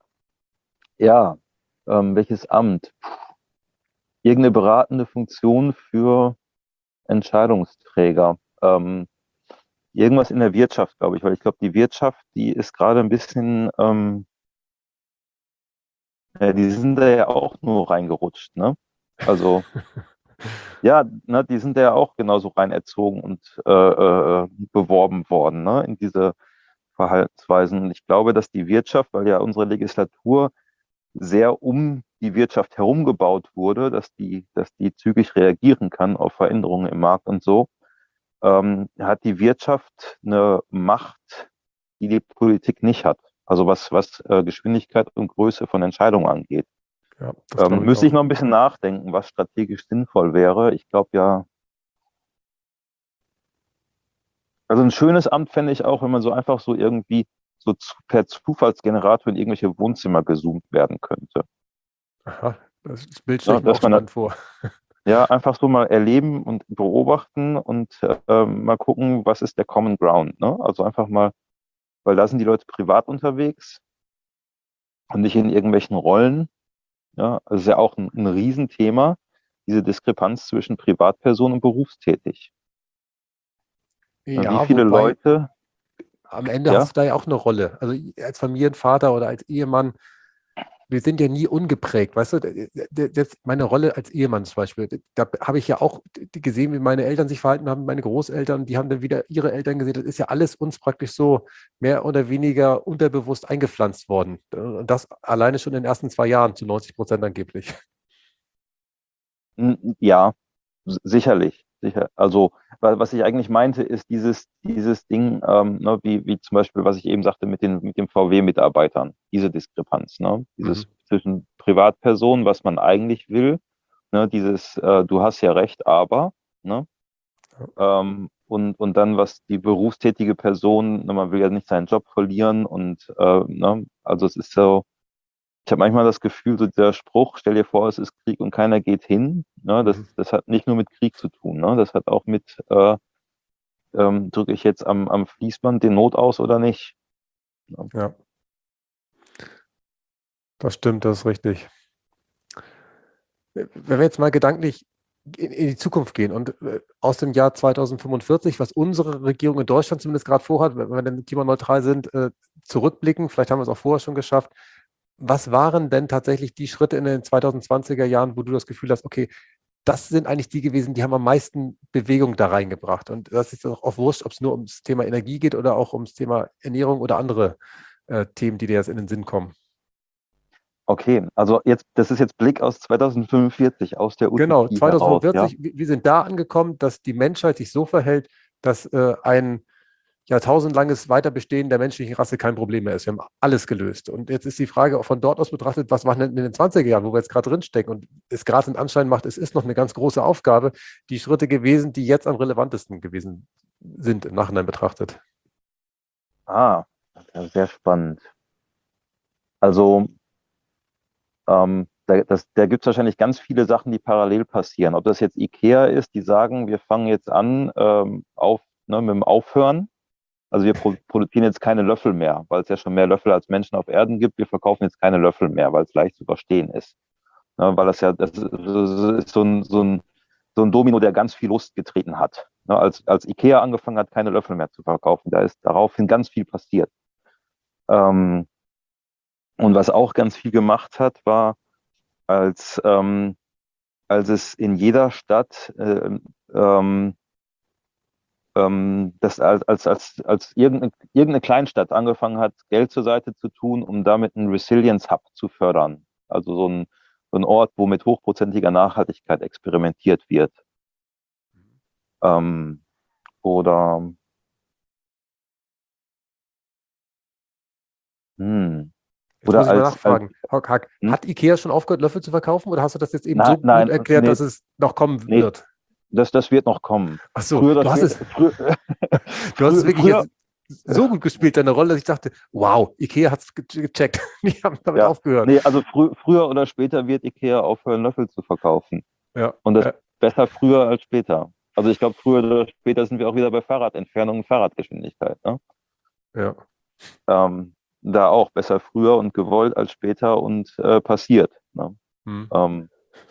ja, welches Amt? Irgendeine beratende Funktion für Entscheidungsträger. Irgendwas in der Wirtschaft, glaube ich, weil ich glaube, die Wirtschaft, die ist gerade ein bisschen, ja, die sind da ja auch nur reingerutscht, ne? Also, ja, ne, die sind da ja auch genauso rein erzogen und beworben worden, ne, in diese Verhaltensweisen. Und ich glaube, dass die Wirtschaft, weil ja unsere Legislatur sehr um die Wirtschaft herum gebaut wurde, dass die zügig reagieren kann auf Veränderungen im Markt und so, hat die Wirtschaft eine Macht, die die Politik nicht hat. Also was Geschwindigkeit und Größe von Entscheidungen angeht. Ja, das glaube ich Müsste ich auch. noch ein bisschen nachdenken, was strategisch sinnvoll wäre. Ich glaube ja, also ein schönes Amt fände ich auch, wenn man so einfach so irgendwie per Zufallsgenerator in irgendwelche Wohnzimmer gezoomt werden könnte. Aha, das Bild stelle Ja, ich mir auch dass man spannend vor. ja einfach so mal erleben und beobachten und mal gucken, was ist der Common Ground. Ne? Also einfach mal, weil da sind die Leute privat unterwegs und nicht in irgendwelchen Rollen. Ja, also ist ja auch ein Riesenthema, diese Diskrepanz zwischen Privatperson und berufstätig. Wie Ja, viele wobei Leute, am Ende hast ja, du da ja auch eine Rolle. Also als Familienvater oder als Ehemann wir sind ja nie ungeprägt, weißt du, jetzt meine Rolle als Ehemann zum Beispiel, da habe ich ja auch gesehen, wie meine Eltern sich verhalten haben, meine Großeltern, die haben dann wieder ihre Eltern gesehen, das ist ja alles uns praktisch so mehr oder weniger unterbewusst eingepflanzt worden. Und das alleine schon in den ersten 2 Jahren zu 90% angeblich. Ja, sicherlich, sicher. Also, was ich eigentlich meinte, ist dieses Ding, ne, wie zum Beispiel, was ich eben sagte mit dem VW-Mitarbeitern, diese Diskrepanz, ne? Mhm. Dieses zwischen Privatpersonen, was man eigentlich will, ne, du hast ja recht, aber, ne? Und dann, was die berufstätige Person, ne, man will ja nicht seinen Job verlieren und, ne, also es ist so, ich habe manchmal das Gefühl, so der Spruch, stell dir vor, es ist Krieg und keiner geht hin, ne, Mhm. das hat nicht nur mit Krieg zu tun, ne, das hat auch mit, drücke ich jetzt am Fließband den Not aus oder nicht? Ne? Ja, das stimmt, das ist richtig. Wenn wir jetzt mal gedanklich in die Zukunft gehen und aus dem Jahr 2045, was unsere Regierung in Deutschland zumindest gerade vorhat, wenn wir dann klimaneutral sind, zurückblicken, vielleicht haben wir es auch vorher schon geschafft. Was waren denn tatsächlich die Schritte in den 2020er Jahren, wo du das Gefühl hast, okay, das sind eigentlich die gewesen, die haben am meisten Bewegung da reingebracht? Und das ist auch wurscht, ob es nur ums Thema Energie geht oder auch ums Thema Ernährung oder andere Themen, die dir jetzt in den Sinn kommen. Okay, also jetzt, das ist jetzt Blick aus 2045, aus der Genau, Utopie heraus, ja? 2045, wir sind da angekommen, dass die Menschheit sich so verhält, dass ein jahrtausendlanges Weiterbestehen der menschlichen Rasse kein Problem mehr ist. Wir haben alles gelöst. Und jetzt ist die Frage, auch von dort aus betrachtet, was waren denn in den 20er Jahren, wo wir jetzt gerade drinstecken und es gerade den Anschein macht, es ist noch eine ganz große Aufgabe, die Schritte gewesen, die jetzt am relevantesten gewesen sind, im Nachhinein betrachtet. Ah, das ist ja sehr spannend. Also, da gibt es wahrscheinlich ganz viele Sachen, die parallel passieren. Ob das jetzt IKEA ist, die sagen, wir fangen jetzt an ne, mit dem Aufhören. Also wir produzieren jetzt keine Löffel mehr, weil es ja schon mehr Löffel als Menschen auf Erden gibt. Wir verkaufen jetzt keine Löffel mehr, weil es leicht zu verstehen ist. Ne, weil das ist so ein Domino, der ganz viel Lust getreten hat. Ne, als IKEA angefangen hat, keine Löffel mehr zu verkaufen, da ist daraufhin ganz viel passiert. Ähm, und was auch ganz viel gemacht hat, war, als, ähm, als es in jeder Stadt als irgendeine Kleinstadt angefangen hat, Geld zur Seite zu tun, um damit einen Resilience Hub zu fördern. Also so ein Ort, wo mit hochprozentiger Nachhaltigkeit experimentiert wird. Ähm, oder hm, Jetzt muss oder ich mal als nachfragen. Hack, hm? hat IKEA schon aufgehört, Löffel zu verkaufen oder hast du das jetzt eben Nein, so gut nein, erklärt, nee, dass es noch kommen nee, wird? das wird noch kommen. Ach so, Früher oder du hast später, es, du hast es wirklich früher, jetzt so gut gespielt, deine Rolle, dass ich dachte, wow, IKEA hat es gecheckt. Die haben damit ja, aufgehört. nee, also früher oder später wird IKEA aufhören, Löffel zu verkaufen. Ja, Und das ja, besser früher als später. Also ich glaube, früher oder später sind wir auch wieder bei Fahrradentfernung und Fahrradgeschwindigkeit. Ne? ja. Da auch besser früher und gewollt als später und passiert. Ne? Hm. Ähm,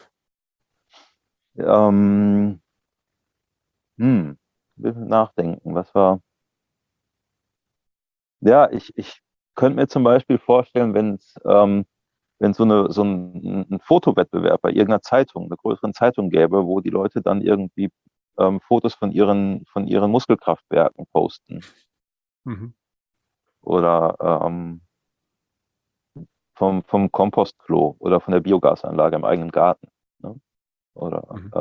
ähm, will nachdenken, was war. Ja, ich könnte mir zum Beispiel vorstellen, wenn es ein Fotowettbewerb bei irgendeiner Zeitung, einer größeren Zeitung gäbe, wo die Leute dann irgendwie Fotos von ihren Muskelkraftwerken posten. Mhm. Oder vom Kompostklo oder von der Biogasanlage im eigenen Garten. Ne? Oder, Mhm.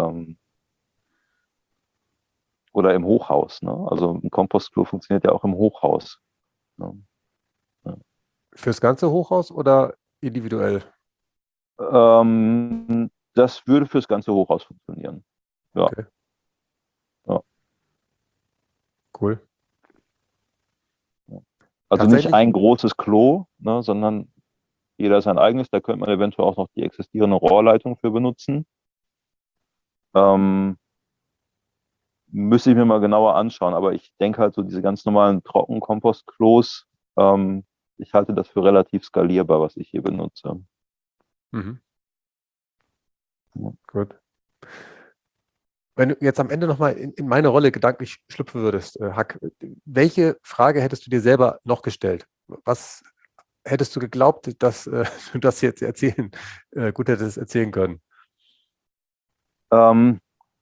oder im Hochhaus. Ne? Also ein Kompostklo funktioniert ja auch im Hochhaus. Ne? Ja. Fürs ganze Hochhaus oder individuell? Das würde fürs ganze Hochhaus funktionieren. Ja, Okay, ja, cool. ja. Also nicht Tatsächlich, ein großes Klo, ne, sondern jeder sein eigenes. Da könnte man eventuell auch noch die existierende Rohrleitung für benutzen. Ähm, Müsste ich mir mal genauer anschauen, aber ich denke halt so diese ganz normalen Trockenkompostklos, ich halte das für relativ skalierbar, was ich hier benutze. mhm. Ja. Gut. Wenn du jetzt am Ende nochmal in meine Rolle gedanklich schlüpfen würdest, Hack, welche Frage hättest du dir selber noch gestellt? Was hättest du geglaubt, dass du das jetzt gut hättest erzählen können? Ähm,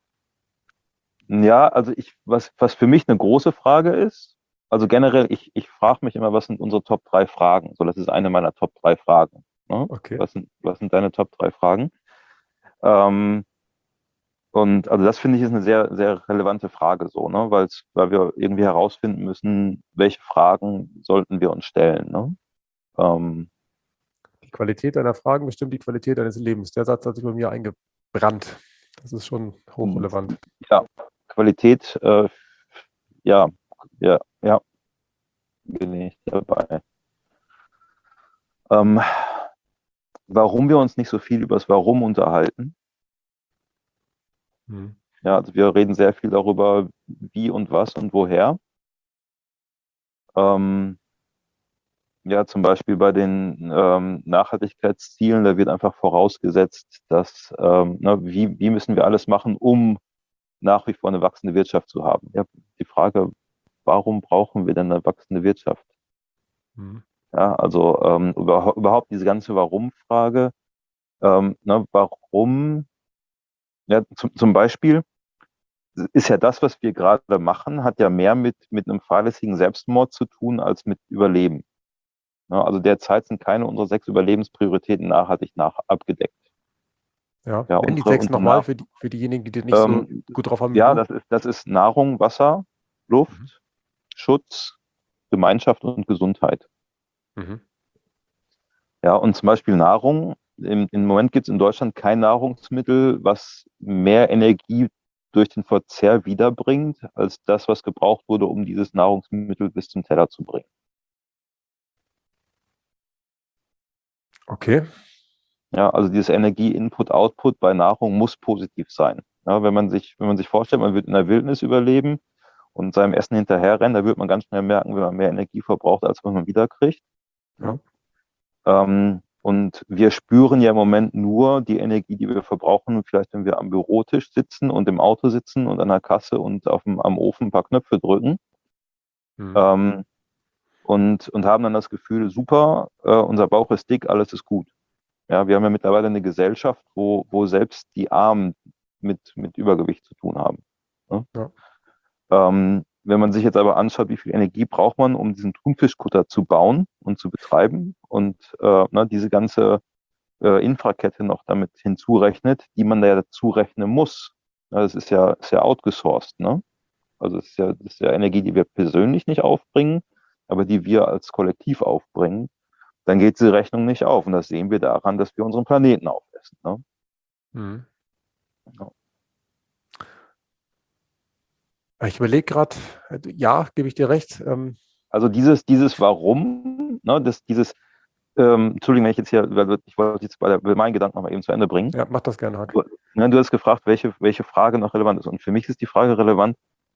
ja, also was für mich eine große Frage ist, also generell, ich frage mich immer, was sind unsere Top 3 Fragen? So, das ist eine meiner Top 3 Fragen. Ne? Okay. Was sind deine Top 3 Fragen? Ähm, und also das finde ich ist eine sehr, sehr relevante Frage so, ne? Weil wir irgendwie herausfinden müssen, welche Fragen sollten wir uns stellen, ne? Ähm, Die Qualität deiner Fragen bestimmt die Qualität deines Lebens. Der Satz hat sich bei mir eingebrannt. Das ist schon hochrelevant. ja, Qualität, ja, ja, bin ich dabei. Ähm, warum wir uns nicht so viel über das Warum unterhalten. Hm. Ja, also wir reden sehr viel darüber, wie und was und woher. Ähm, ja, zum Beispiel bei den Nachhaltigkeitszielen, da wird einfach vorausgesetzt, dass, wie müssen wir alles machen, um nach wie vor eine wachsende Wirtschaft zu haben. Ja, die Frage, warum brauchen wir denn eine wachsende Wirtschaft? Hm. Ja, also überhaupt diese ganze Warum-Frage. Warum? Ja, zum Beispiel ist ja das, was wir gerade machen, hat ja mehr mit einem fahrlässigen Selbstmord zu tun als mit Überleben. Ja, also derzeit sind keine unserer 6 Überlebensprioritäten nachhaltig abgedeckt. Ja, Ja, nenn die sechs unsere nochmal für diejenigen, die nicht so ähm, gut drauf haben wie ja, du. das ist Nahrung, Wasser, Mhm. Luft, Schutz, Gemeinschaft und Gesundheit. Mhm. Ja, und zum Beispiel Nahrung. Im Moment gibt es in Deutschland kein Nahrungsmittel, was mehr Energie durch den Verzehr wiederbringt, als das, was gebraucht wurde, um dieses Nahrungsmittel bis zum Teller zu bringen. Okay. Ja, also dieses Energie-Input-Output bei Nahrung muss positiv sein. Ja, wenn man sich vorstellt, man wird in der Wildnis überleben und seinem Essen hinterherrennen, da wird man ganz schnell merken, wenn man mehr Energie verbraucht, als was man wiederkriegt. Ja. Ja. Und wir spüren ja im Moment nur die Energie, die wir verbrauchen, vielleicht wenn wir am Bürotisch sitzen und im Auto sitzen und an der Kasse und am Ofen ein paar Knöpfe drücken. Mhm. Ähm, und haben dann das Gefühl, super, unser Bauch ist dick, alles ist gut. Ja, wir haben ja mittlerweile eine Gesellschaft, wo selbst die Armen mit Übergewicht zu tun haben. Ne? Ja. Wenn man sich jetzt aber anschaut, wie viel Energie braucht man, um diesen Thunfischkutter zu bauen und zu betreiben und diese ganze Infrakette noch damit hinzurechnet, die man da ja dazu rechnen muss. Ja, ist ja outgesourced, ne? Also das ist ja Energie, die wir persönlich nicht aufbringen, aber die wir als Kollektiv aufbringen. Dann geht diese Rechnung nicht auf. Und das sehen wir daran, dass wir unseren Planeten aufessen. Ne? Mhm. Ja. Ich überlege gerade, ja, gebe ich dir recht. Also dieses Warum, ne, Entschuldigung, wenn ich jetzt hier, ich wollte jetzt meinen Gedanken noch mal eben zu Ende bringen. Ja, mach das gerne, Hack. Du hast gefragt, welche Frage noch relevant ist. Und für mich ist die Frage relevant,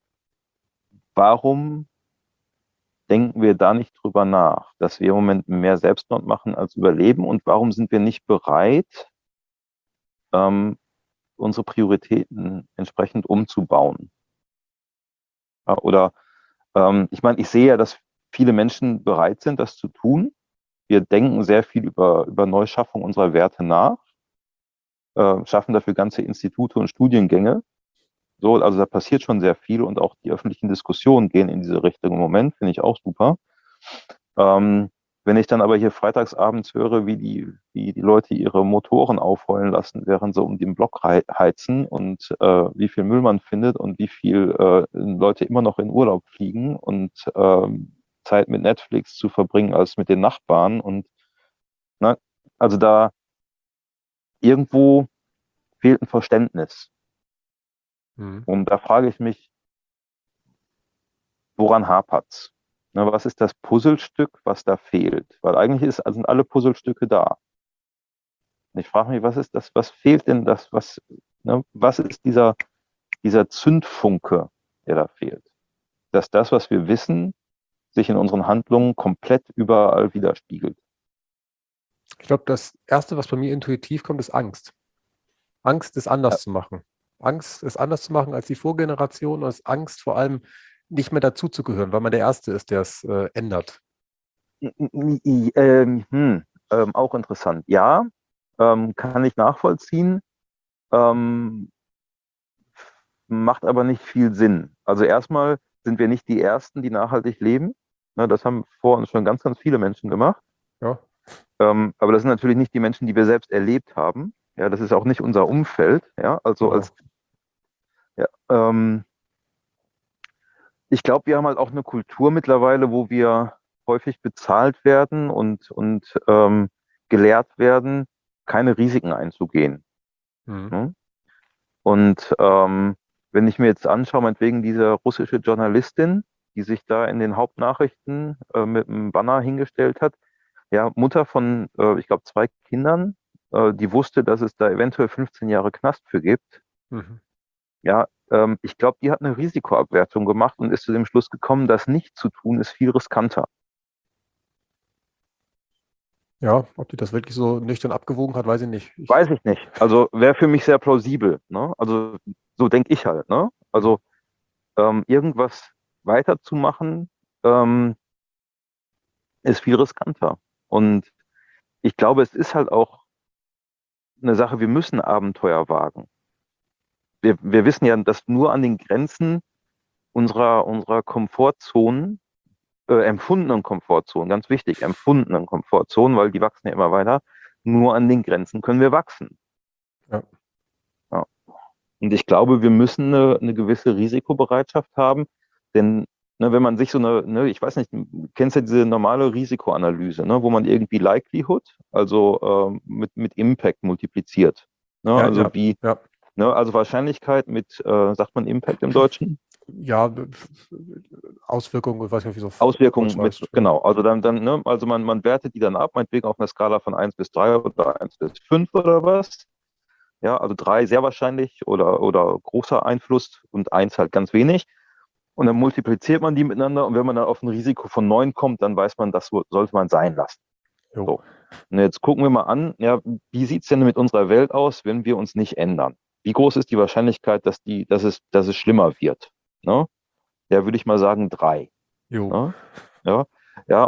warum denken wir da nicht drüber nach, dass wir im Moment mehr Selbstmord machen als Überleben? Und warum sind wir nicht bereit, ähm, unsere Prioritäten entsprechend umzubauen? Ja, oder ich meine, ich sehe ja, dass viele Menschen bereit sind, das zu tun. Wir denken sehr viel über Neuschaffung unserer Werte nach, schaffen dafür ganze Institute und Studiengänge. So, also da passiert schon sehr viel und auch die öffentlichen Diskussionen gehen in diese Richtung im Moment, finde ich auch super. Ähm, wenn ich dann aber hier freitagsabends höre, wie die Leute ihre Motoren aufheulen lassen, während sie um den Block heizen und wie viel Müll man findet und wie viel Leute immer noch in Urlaub fliegen und Zeit mit Netflix zu verbringen als mit den Nachbarn und ne, also da irgendwo fehlt ein Verständnis. Mhm. Und da frage ich mich, woran hapert's? Ne, was ist das Puzzlestück, was da fehlt? Weil eigentlich sind alle Puzzlestücke da. Und ich frage mich, was ist das, was fehlt denn was ist dieser Zündfunke, der da fehlt? Dass das, was wir wissen, sich in unseren Handlungen komplett überall widerspiegelt. Ich glaube, das Erste, was bei mir intuitiv kommt, ist Angst. Angst, es Ja, anders zu machen. Angst, es anders zu machen als die Vorgeneration, und Angst vor allem nicht mehr dazuzugehören, weil man der Erste ist, der es ändert. Auch interessant. Ja, kann ich nachvollziehen, ähm, macht aber nicht viel Sinn. Also erstmal sind wir nicht die Ersten, die nachhaltig leben. Ne, das haben vor uns schon ganz, ganz viele Menschen gemacht. Ja. Aber das sind natürlich nicht die Menschen, die wir selbst erlebt haben. Ja, das ist auch nicht unser Umfeld. Ja, also Genau. als, ja, ich glaube, wir haben halt auch eine Kultur mittlerweile, wo wir häufig bezahlt werden und gelehrt werden, keine Risiken einzugehen. Mhm. Ne? Und wenn ich mir jetzt anschaue, meinetwegen diese russische Journalistin, die sich da in den Hauptnachrichten mit einem Banner hingestellt hat, ja, Mutter von, ich glaube, zwei Kindern, die wusste, dass es da eventuell 15 Jahre Knast für gibt. Mhm. Ja, ich glaube, die hat eine Risikoabwertung gemacht und ist zu dem Schluss gekommen, das nicht zu tun, ist viel riskanter. Ja, ob die das wirklich so nüchtern abgewogen hat, weiß ich nicht. Weiß ich nicht. Also wäre für mich sehr plausibel. Ne? Also so denke ich halt. Ne? Mhm. Also irgendwas weiterzumachen, ähm, ist viel riskanter. Und ich glaube, es ist halt auch eine Sache, wir müssen Abenteuer wagen. Wir wissen ja, dass nur an den Grenzen unserer Komfortzonen, empfundenen Komfortzonen, ganz wichtig, empfundenen Komfortzonen, weil die wachsen ja immer weiter, nur an den Grenzen können wir wachsen. Ja. Ja. Und ich glaube, wir müssen eine gewisse Risikobereitschaft haben, denn ne, wenn man sich so ich weiß nicht, du kennst ja diese normale Risikoanalyse, ne, wo man irgendwie Likelihood, also mit Impact multipliziert. Ne, Ja, also ja, ja. also Wahrscheinlichkeit mit, sagt man Impact im Deutschen? Ja, Auswirkungen, ich weiß nicht, wie so auf Deutsch Auswirkungen mit, heißt. Ja. genau, also ne, also man wertet die dann ab, meinetwegen auf einer Skala von 1 bis 3 oder 1 bis 5 oder was. Ja, also 3 sehr wahrscheinlich oder großer Einfluss und 1 halt ganz wenig. Und dann multipliziert man die miteinander und wenn man dann auf ein Risiko von 9 kommt, dann weiß man, das sollte man sein lassen. Jo. So. Und jetzt gucken wir mal an, ja, wie sieht es denn mit unserer Welt aus, wenn wir uns nicht ändern? Wie groß ist die Wahrscheinlichkeit, dass es schlimmer wird? Ne? Ja, würde ich mal sagen 3. Jo. Ne? Ja, ja,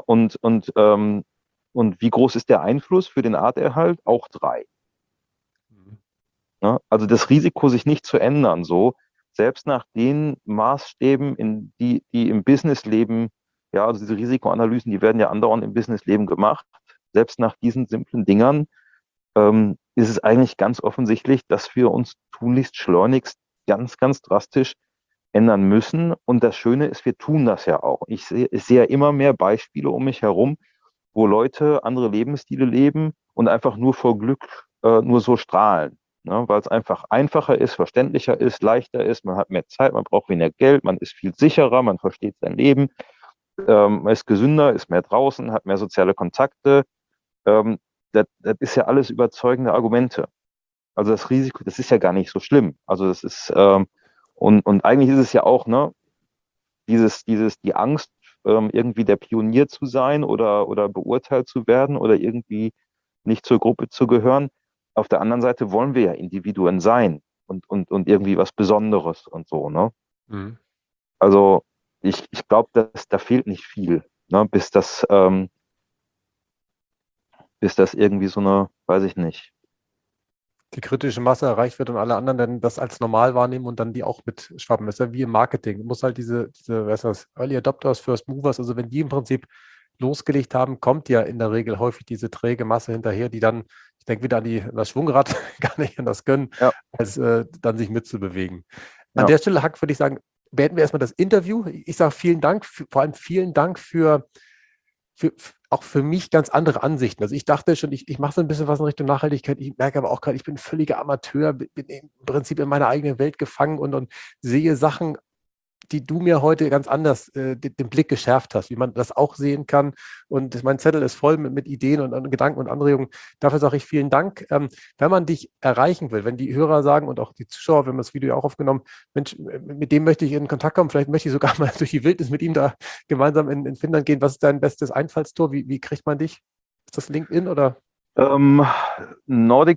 und wie groß ist der Einfluss für den Arterhalt? Auch 3. Mhm. Ne? Also das Risiko, sich nicht zu ändern, so, selbst nach den Maßstäben, die im Businessleben, ja, also diese Risikoanalysen, die werden ja andauernd im Businessleben gemacht, selbst nach diesen simplen Dingern, ist es eigentlich ganz offensichtlich, dass wir uns tunlichst schleunigst ganz, ganz drastisch ändern müssen. Und das Schöne ist, wir tun das ja auch. Ich sehe ja immer mehr Beispiele um mich herum, wo Leute andere Lebensstile leben und einfach nur vor Glück nur so strahlen. Ne? Weil es einfach einfacher ist, verständlicher ist, leichter ist, man hat mehr Zeit, man braucht weniger Geld, man ist viel sicherer, man versteht sein Leben, man ist gesünder, ist mehr draußen, hat mehr soziale Kontakte. Das ist ja alles überzeugende Argumente. Also das Risiko, das ist ja gar nicht so schlimm. Also das ist, und eigentlich ist es ja auch, ne, die Angst, irgendwie der Pionier zu sein oder beurteilt zu werden oder irgendwie nicht zur Gruppe zu gehören. Auf der anderen Seite wollen wir ja Individuen sein und irgendwie was Besonderes und so, ne? Mhm. Also ich glaube, da fehlt nicht viel, ne, bis das irgendwie so eine, weiß ich nicht. Die kritische Masse erreicht wird und alle anderen dann das als normal wahrnehmen und dann die auch mitschwappen. Das ist ja wie im Marketing. Du musst halt was ist das, Early Adopters, First Movers, also wenn die im Prinzip losgelegt haben, kommt ja in der Regel häufig diese träge Masse hinterher, die dann, ich denke wieder an das Schwungrad, gar nicht anders können, Ja, als dann sich mitzubewegen. An ja. der Stelle, Hack, würde ich sagen, beenden wir erstmal das Interview. Ich sage vielen Dank, vor allem vielen Dank auch für mich ganz andere Ansichten. Also ich dachte schon, ich mache so ein bisschen was in Richtung Nachhaltigkeit. Ich merke aber auch gerade, ich bin ein völliger Amateur, bin im Prinzip in meiner eigenen Welt gefangen und sehe Sachen, die du mir heute ganz anders den Blick geschärft hast, wie man das auch sehen kann. Und mein Zettel ist voll mit Ideen und Gedanken und Anregungen. Dafür sage ich vielen Dank. Wenn man dich erreichen will, wenn die Hörer sagen und auch die Zuschauer, wir haben das Video ja auch aufgenommen, Mensch, mit dem möchte ich in Kontakt kommen, vielleicht möchte ich sogar mal durch die Wildnis mit ihm da gemeinsam in Finnland gehen. Was ist dein bestes Einfallstor? Wie kriegt man dich? Ist das LinkedIn oder? Ähm,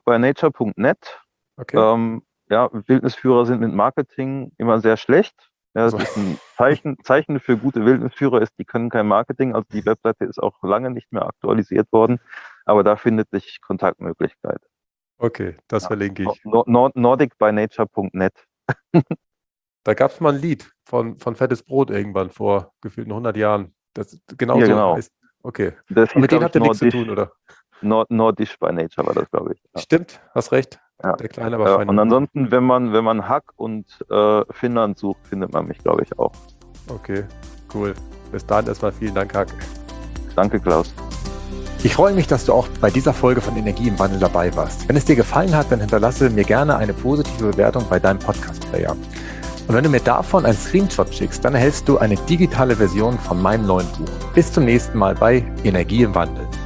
nordicbynature.net. Okay. Ja, Wildnisführer sind mit Marketing immer sehr schlecht. Ja, das ist ein Zeichen für gute Wildnisführer ist, die können kein Marketing, also die Webseite ist auch lange nicht mehr aktualisiert worden, aber da findet sich Kontaktmöglichkeit. Okay, das verlinke ich. Nordicbynature.net. Da gab es mal ein Lied von Fettes Brot irgendwann vor gefühlten 100 Jahren. Das genau Ja, so genau. heißt. Okay. Das Und mit hieß, denen habt ihr nichts zu tun, oder? Nordisch by Nature war das, glaube ich. Ja. Stimmt, hast recht. Ja. Der kleine, aber feine Und Hut. ansonsten, wenn man Hack und Finnland sucht, findet man mich, glaube ich, auch. Okay, cool. Bis dahin erstmal vielen Dank, Hack. Danke, Klaus. Ich freue mich, dass du auch bei dieser Folge von Energie im Wandel dabei warst. Wenn es dir gefallen hat, dann hinterlasse mir gerne eine positive Bewertung bei deinem Podcast-Player. Und wenn du mir davon einen Screenshot schickst, dann erhältst du eine digitale Version von meinem neuen Buch. Bis zum nächsten Mal bei Energie im Wandel.